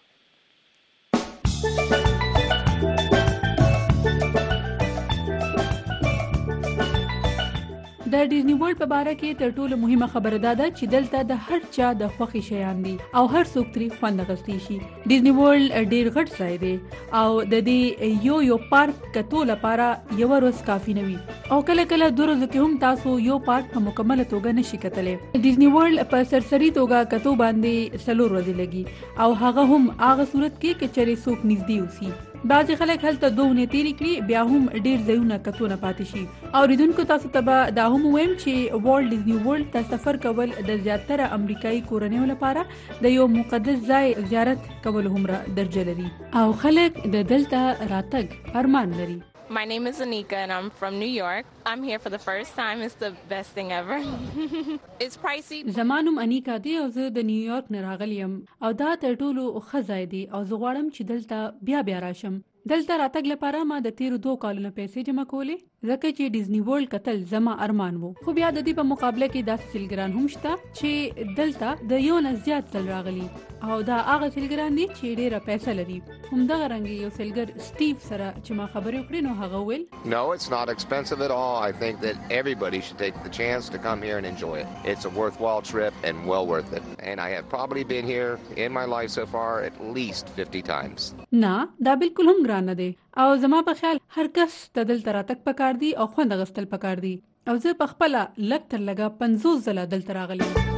د ډیزنی ورلد په باره کې تر ټولو مهمه خبره ده چې دلته د هر چا د خوښي شیان دي او هر څوک ترې خوند اخیستی شي. ډیزنی ورلد ډیر غټ ځای دی او د دې یو یو پارک کتو لپاره یو ورځ کافي نه وي او کله کله دوه ورځې کې هم تاسو یو پارک په مکمله توګه نشئ کتلی. ډیزنی ورلد په سرسري توګه کتو باندې څلور ورځې لګي او هغه هم هغه صورت کې چې چېرې څوک نږدې اوسي. بعضې خلک هلته دوه اونۍ تېرې کړي بیا هم ډېر ځایونه کتونه پاتې شي. اورېدونکو تاسو ته به دا هم ووایم چې والټ ډیزني ورلد ته سفر کول د زیاتره امریکایي کورنیو لپاره د یو مقدس ځای زیارت کول هومره درجه لري او خلک د دلته راتګ ارمان لري. My name is Anika and I'm from New York. I'm here for the first time. It's the best thing ever. It's pricey. زمانم انیکا دی او زه د نیویارک نه راغلیم او دا تر ټولو ښه ځای دی او زه غواړم چې دلته بیا بیا راشم. دلته راتګ لپاره ما د تیرو دوه کالونو پیسې جمع کولې ځکه چې ډیزنی ورلد کتل زما ارمان وو. خو بیا د دې په مقابله کې داسې سیلګران هم شته چې دلته د یو نه زیات ځل راغلي او دا هغه سیلګران دي چې ډېره پیسه لري. همدغه رنګ یو سیلګر سټیو سره چې ما خبرې وکړې نو هغه ویل No, it's not expensive at all. I think that everybody should take the chance to come here and enjoy it. It's a worthwhile trip and well worth it. And I have probably been here in my life so far at least fifty times. نه دا بالکل هم ګران نه دی او زما په خیال هر کس ته دلته راتګ پکار دی او خوند اخیستل پکار دی او زه په خپله لږ تر لږه پنځوس ځله دلته راغلی یم.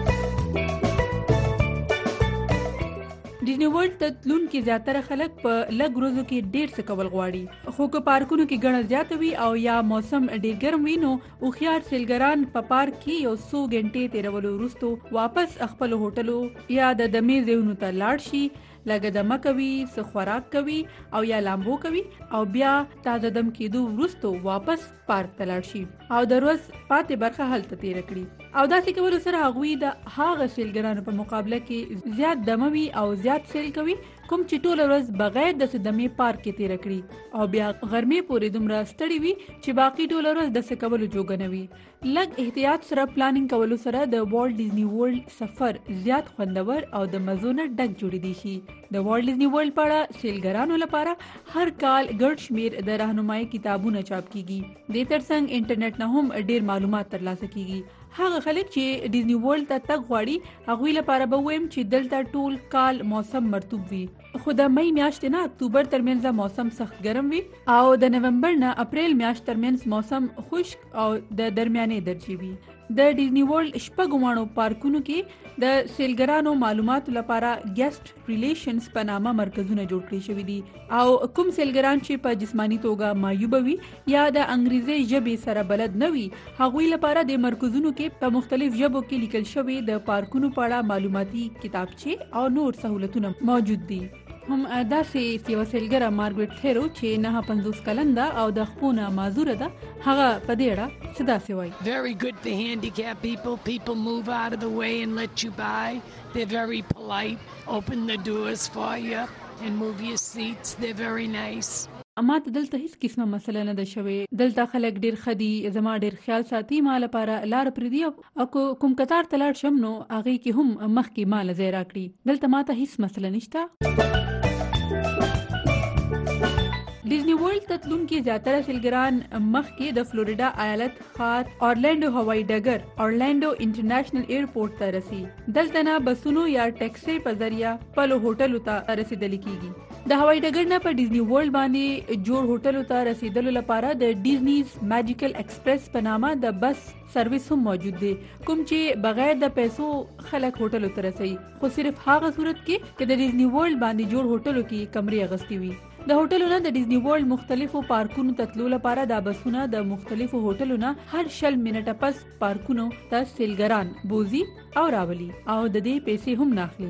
ډیزنی ورلد ته تلونکي زیاتره خلک په لږ ورځو کې ډېر څه کول غواړي خو که پارکونو کې ګڼه زیاته وي او یا موسم ډېر ګرم وي نو هوښیار سیلګران په پارک کې یو څو غنټې تېرولو وروستو واپس خپلو هوټلو یا د دمې ځایونو ته لاړ شي لږه دمه کوي څه خوراک کوي او یا لامبو کوي او بیا تازه دم کېدو وروستو واپس پارک ته لاړ شي او د ورځ پاتې برخه هلته تېره کړي او داسې کولو سره هغوی د هغه سیلګرانو په مقابله کې زیات دمه وي او زیات سیل کوي کوم چې ټوله ورځ بغیر د څه دمې پارک کې تېره کړي او بیا غرمې پورې دومره ستړي وي چې باقي ټوله ورځ د څه کولو جوګه نه وي. لږ احتیاط سره پلانینګ کولو سره د والټ ډیزني ورلد سفر زیات خوندور او د مزو نه ډک جوړېدی شي. د والټ ډیزني ورلد په اړه سیلګرانو لپاره هر کال ګڼ شمېر د راهنمایي کتابونه چاپ کیږي. دې ترڅنګ انټرنیټ نه هم ډېر معلومات ترلاسه کیږي. هغه خلک چې ډیزنی ورلد ته تګ غواړي هغوی لپاره به وایم چې دلته ټول کال موسم مرطوب وي، خو د مې میاشتې نه اکتوبر ترمنځ موسم سخت ګرم وي او د نومبر نه اپریل میاشت ترمنځ موسم خشک او د درمیانې درجه وي. د ډیزنی ورلد شپږ وانو پارکونو کې د سیلګرانو معلوماتو لپاره ګیسټ ریلیشنز په نامه مرکزونه جوړ کړی شوي دي او کوم سیلګران چې په جسمانی توګه معیوب وي یا د انګریزي ژبې سره بلد نه وي هغوی لپاره د مرکزونو کې په مختلف ژبو کې لیکل شوی د پارکونو په اړه معلوماتي کتابچې او نور سہولتونه موجود دي. هم داسې یو سیلګره مارګریټ تھیرو چې نه پنځوس کلن ده او د خپونه معذوره ده هغه په دې اړه څه داسې وایي. Very good to handicap people. People move out of the way and let you by. They're very polite, open the doors for you and move your seats. They're very nice. اما ته دلته هیڅ قسمه مسله نه ده شوې. دلته خلک ډیر خدي زما ډیر خیال ساتي ما لپاره لار پردي او کوم قطار تلاړ شم نو هغه کې هم مخکې مال زیرا کړی. دلته ماته هیڅ مسله نشته. ډیزنی ورلد ته تلونکي زیاتره سیلګران مخکې د فلوریډا ایالت ښار اورلانډو هوایي ډګر اورلانډو انټرنیشنل ایرپورټ ته رسي. دلته نه بسونو یا ټیکسي په ذریعہ خپل هوټل ته رسیدل کیږي. د هوایي ډګر نه په ډیزنی ورلد باندې جوړ هوټل ته رسیدلو لپاره د ډیزنیز میجیکل ایکسپریس په نامه د بس سرویس هم موجود دی کوم چې بغیر د پیسو خلک هوټل ته رسي، خو صرف هغه صورت کې چې د ډیزنی ورلد باندې جوړ هوټلو کې کمرې اغستې وي. د هوټلونو د ډیزنی ورلد مختلفو پارکونو ته تلو لپاره د بسونو د مختلفو هوټلونو هر شل منټه پس پارکونو ته سیلګران بوزي او راولي او د دې پیسې هم ناخلي.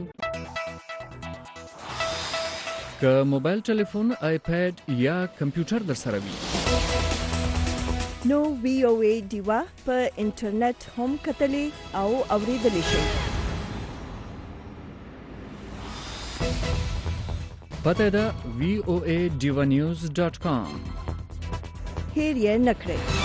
که موبایل ټلیفون، آیپاد یا کمپیوټر در سره وي نو وی او ای دیوا په انټرنیټ هم کتلې او اوریدلې شئ. پته ده وی او ای ډیوا نیوز ډاٹ کام. هیر یې نکړئ.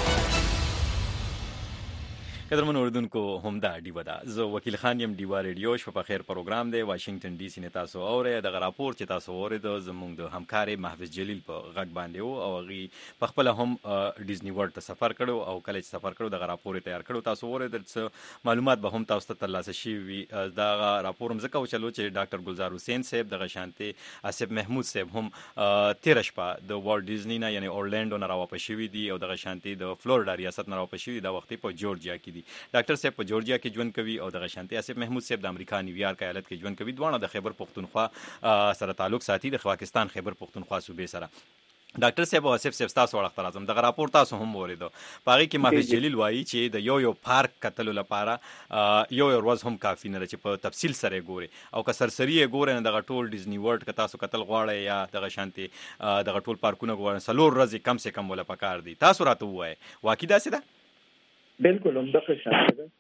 قدرمن اوردونکو هم دا ډیوا ده. زه وکیل خان یم. ډیوا ریډیو شپه په خیر پروګرام دی واشنگټن ډي سي نه تاسو اورئ. دغه راپور چې تاسو اورئ د زموږ د همکارې محفوظ جلیل په غږ باندې وو او هغه په خپل هم ډیزنی ورلد ته سفر کړو او کله چې سفر کړو دغه راپور تیار کړو. تاسو اورئ د معلومات به هم تاسو ته ترلاسه شي وي. دغه راپور هم ځکه وچلو چې ډاکټر ګلزار حسین صاحب دغه شانتي آصف محمود صاحب هم تیر شپه د والټ ډیزنی نه یعنی اورلانډو نه راوپه شوي دي او دغه شانتي د فلوریډا ریاست نه راوپه شوي د وخت په جورجیا کې دي. ډاکټر صاحب په جورجیا کې ژوند کوي او دغه شانتي آصف محمود صاحب د امریکا نیویارک ایالت کې ژوند کوي. دوانه د خیبر پختونخوا سره تعلق ساتي د پاکستان خیبر پختونخوا صوبې سره. ډاکټر صاحب او آصف صاحب تاسو وړاندې راځم دغه راپور تاسو هم وریدو پاره کې محفوظ جلیل وایي چې د یو یو پارک کتلو لپاره یو یو ورځ هم کافي نه چې په تفصیل سره ګوري او که سرسری ګوري نه دغه ټول ډیزنی ورلد که تاسو کتل غواړئ یا دغه شانتي دغه ټول پارکونه غواړئ سلور ورځې کم سے کم ولا پکار دي. تاسو راته وایي واقعي داسې ده؟ بالکل هم دغه شان ده.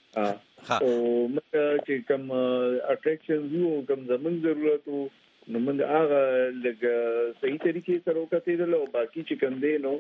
او مکه چې کوم اټریکشنز یو کوم زمون ضرورت وو نو موږ هغه لږ صحیح طریقې سره وکړل او باقي چې کوم دی نو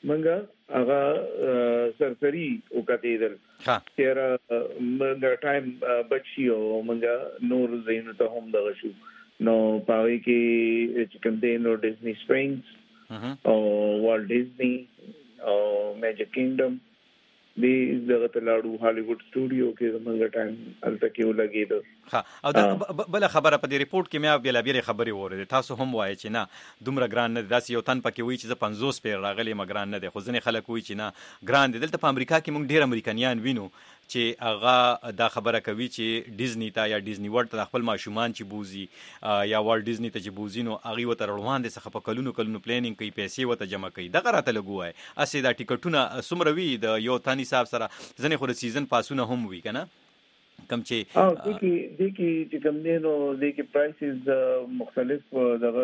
موږ هغه سرسری وکړل. ها چیرې موږ ټایم بچي او موږ نور زینو ته هم دغه شو نو پاره کې چې کوم دی نو ډیزنی سپرینګز او والټ ډیزنی او میجیک کینګډم دی دغه تلاړو هالیوډ سټوډیو کې زموږ ټایم الته کې ولګیدو. ها او دا بل خبره په دې ریپورت کې مې بیا بیا خبري وره تاسو هم وایي چې نه دومره ګران نه داسې یو تن پکې وایي چې پنځوس پیر راغلي مګران نه دي خو ځنې خلک وایي چې نه ګران دي. دلته په امریکا کې موږ ډیر امریکایان وینو چې هغه دا خبره کوي چې ډیزنی ته یا ډیزنی ورلد ته خپل ماشومان چې بوزي یا والټ ډیزنی ته چې بوزي نو هغه وته روان دي څخه په کلونو کلونو پلانینګ کوي پیسې وته جمع کوي. دغه راته لګوي اسې دا ټیکټونه سمره وی د یو تانی حساب سره ځنې خو د سیزن پاسونه هم وی کنه کم چې او د کی د کی چې کوم دی نو د کی پرایسز مختلف دغه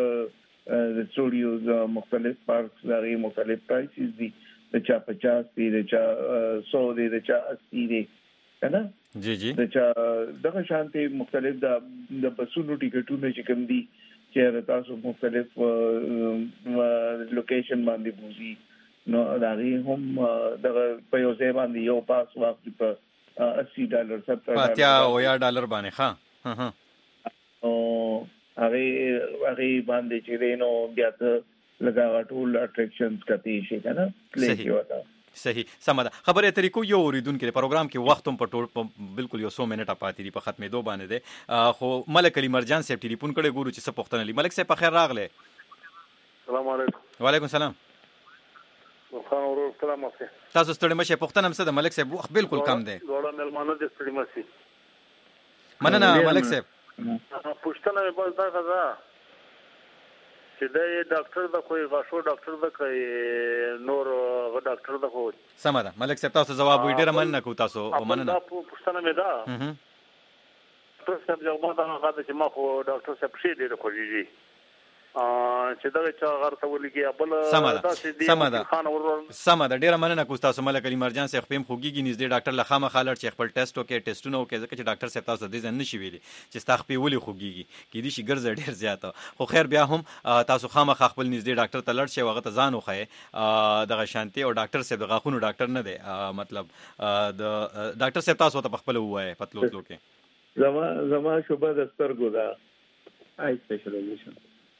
د سټوډیوز مختلف پارکس لري مختلف پرایسز دي د چا پچاس دی د چا سو دی د چا اسی دی کنه جی جی د چا دغه شانتي مختلف د د بسونو ټیکټونه چې کوم دي چې تاسو مختلف لوکیشن باندې بوزي نو دا هم دغه په یو ځای باندې یو پاس واخلي په اسی ډالر ستر پاتیا او یا ډالر باندې ښه ها ها او هغه هغه باندې چې نو بیا ته لگا ټول اټریکشنز کتی شي کنه پلی کیوتا صحیح سمه ده. خبرې اترې کو یو اوریدونکو پروګرام کې وخت هم په ټول بالکل یو څو منټه پاتې دي په ختمېدو باندې ده. خو ملک علي مرجان صاحب ټلیفون کړی ګورو چې څه پوښتنه لري. ملک صاحب په خیر راغله. السلام علیکم. وعلیکم السلام. خان ورو سلام عليكم. تاسو ستړي مشه پوښتنه هم څه ده ملک صاحب وخت بالکل کم دی. ډوړه ملمانه دې ستړي مشي. مننه ملک صاحب. پوښتنه مې بس دا غزا چې دا ډاکټر د کوئی غاښو ډاکټر د کوي نور غ ډاکټر د کوي سم ده. ملک صاحب تاسو جواب وی ډیر مننه کو تاسو او مننه. دا پوښتنه مې ده ډاکټر صاحب یو ما دا غاښ چې ما خو ډاکټر صاحب شي ډیر خوږي چې دا چې هغه ته ولګي بل داسې سم ده سم ده ډیره مننه کو تاسو ملک علي مرجان صاحب پم خوږي نږدې ډاکټر لخامه خالر چې خپل ټیسټ وکړي ټیسټونه وکړي ځکه چې ډاکټر صاحب تاسو دې ځن نشي ویلي چې ستا خپې ولې خوږي کې دي شي ګرځ ډیر زیاته. خو خیر بیا هم تاسو خامه خپل نږدې ډاکټر ته لړ شي هغه ته ځان وخی دغه شانتي او ډاکټر صاحب د غاښونو ډاکټر نه دی مطلب د ډاکټر صاحب تاسو ته خپل وایي پتلو تلو کې زما زما شوبه د سترګو دا آی سپیشلایزیشن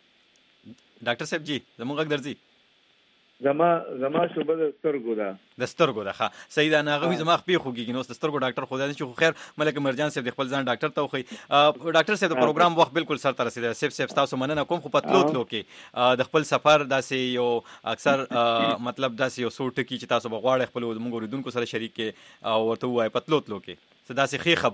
ډاکټر صاحب جی زموږ غږ درځي. زما زما شوبه د سترګو ده د سترګو ده. ښه صحیح ده. ناغوي زما خپې خوږي نو د سترګو ډاکټر خو دا نه چې خیر ملک مرجان صاحب د خپل ځان ډاکټر ته وخی. ډاکټر صاحب د پروګرام وخت بالکل سر ته رسیدل. صاحب صاحب تاسو مننه کوم خو پتلو تلو کې د خپل سفر داسې یو اکثر مطلب داسې یو څو ټکي چې تاسو بغواړئ خپل موږ اوریدونکو سره شریک کې او ورته وایي پتلو تلو کې څه داسې ښې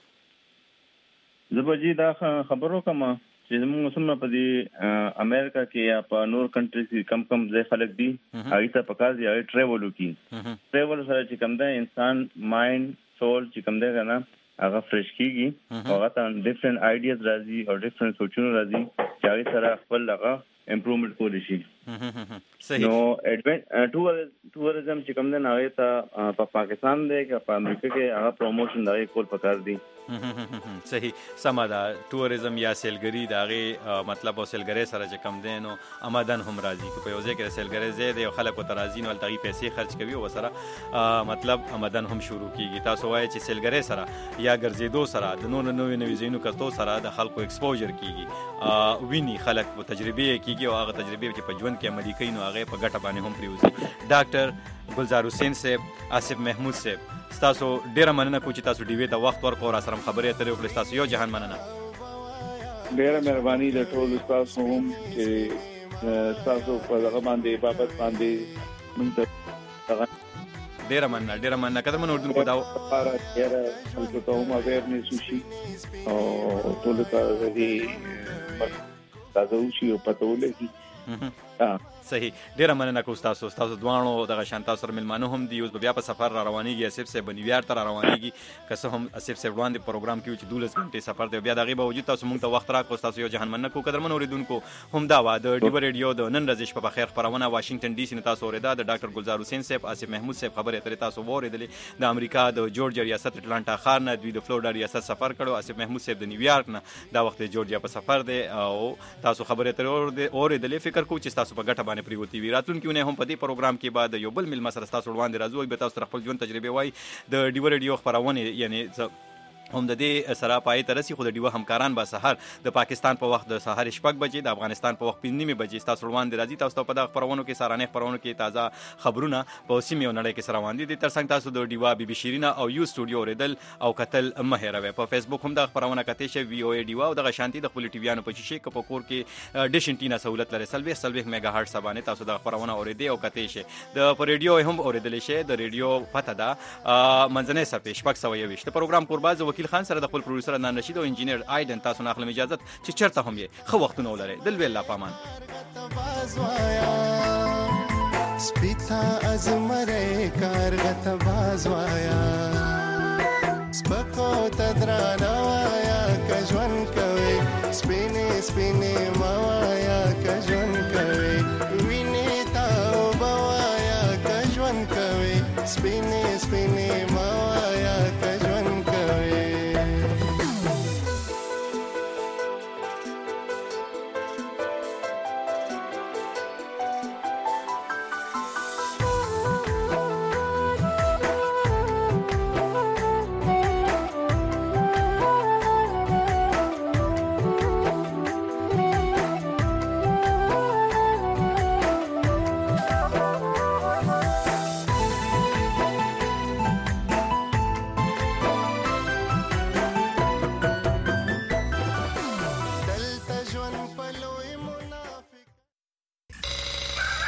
خبرې. زه به جی دا خبرو کوم چې موږ سم په دې امریکا کې یا په نور کنټریز کې کم کم ځای خلک دي هغه ته پکار دی هغه ټریول وکړي. ټریول سره چې کوم دی انسان مایند سول چې کوم دی کنه هغه فرش کیږي هغه ته ډیفرنٹ آیډیاز راځي او ډیفرنٹ سوچونه راځي چې هغه سره خپل هغه امپروومنت کولی شي. نو ټوریزم چې کوم دی هغه ته په پاکستان دی که په امریکا کې هغه پروموشن دی کول پکار دی. صحیح سمه ده. ټوریزم یا سیلګری د هغې مطلب او سیلګری سره چې کم دی نو آمدن هم راځي که په یو ځای کې د سیلګری ځای دی او خلک ورته راځي نو هلته هغوی پیسې خرچ کوي او ورسره مطلب آمدن هم شروع کېږي. تاسو وایئ چې سیلګری سره یا ګرځېدو سره د نور نوې نوې ځایونو کتو سره د خلکو ایکسپوژر کېږي ویني خلک په تجربې یې کېږي او هغه تجربې چې په ژوند کې عملي کوي نو هغه په ګټه باندې هم پرېوځي. ډاکټر گلزار حسین صاحب آصف محمود صاحب تاسو ډیره مننه کو چې تاسو ډیوی ته وخت ورکړو را سره خبرې اترې وکړې. تاسو یو جهان مننه. ډیره مهرباني د ټول تاسو هم چې تاسو په هغه باندې بابت باندې مونږ ډیره مننه ډیره مننه کده من اردو کو دا لپاره ډیره خلکو ته هم اویرنس وشي او ټول ته دې تاسو شي او پته ولګي. صحیح ډیره مننه کوم تاسو تاسو دوانو دغه شانتا سره ملمانو هم دی اوس بیا په سفر را روانيږي اسف سه بنیویار ته را روانيږي که څه هم اسف سه وړاندې پروګرام کې چې دولس غنټې سفر دی بیا دغه به وجود تاسو مونږ ته وخت راکړو. تاسو یو جهان مننه کو قدرمن اوریدونکو هم دا وا د ډیو ریډیو د نن ورځې شپه بخیر خبرونه واشنگټن ډي سي نه تاسو اوریدا د ډاکټر گلزار حسین صاحب آصف محمود صاحب خبرې اترې تاسو اوریدلې د امریکا د جورجیا ریاست اټلانټا ښار نه دوی د فلوریډا ریاست سفر کړو. آصف محمود صاحب د نیویارک نه دا وخت جورجیا په سفر دی او تاسو خبرې اترې اوریدلې. فکر کو چې تاسو په ګټه باندې پریوتی وی راتلونکي ونه هم په دې پروګرام کې بعد یو بل مل مسره تاسو وړاندې راځو به تاسو خپل ژوند تجربه وای د ډیو ریډیو خبرونه یعنی هم د دې سره پای ته رسي خو د ډیو همکاران به سحر د پاکستان په وخت د سحر شپږ بجې د افغانستان په وخت پنځه بجې تاسو وړاندې راځي. تاسو په دغه خبرونو کې سارانه خبرونو کې تازه خبرونه په سیمه او نړۍ کې سره وړاندې دي. ترڅنګ تاسو د ډیو بي بي شیرینا او یو سټوډیو ریدل او قتل مهروي په فیسبوک هم د خبرونه کته شي وی او ای ډیو او د شانتي د خپل ټیویانو په شیشه کې په کور کې ډیش انټینا سہولت لري سلوي سلوي میگا هرټز باندې تاسو د خبرونه اوریدي او کته شي د پر ریډیو هم اوریدل شي. د ریډیو پته ده منځنۍ صفحه شپږ سوه یوویشت د پروګرام قرباز وکیل خان سره د خپل پروډوسر نان رشید او انجینیر آیدن تاسو نه اخلم اجازه چې چرته هم یې خو وختونه ولري دل ویلا پامان سپیتا ازمره کارغت بازوایا سپکو تدرانوایا کجون کوي سپینه سپینه موایا کجون کوي ویني تا بوایا کجون کوي سپینه سپینه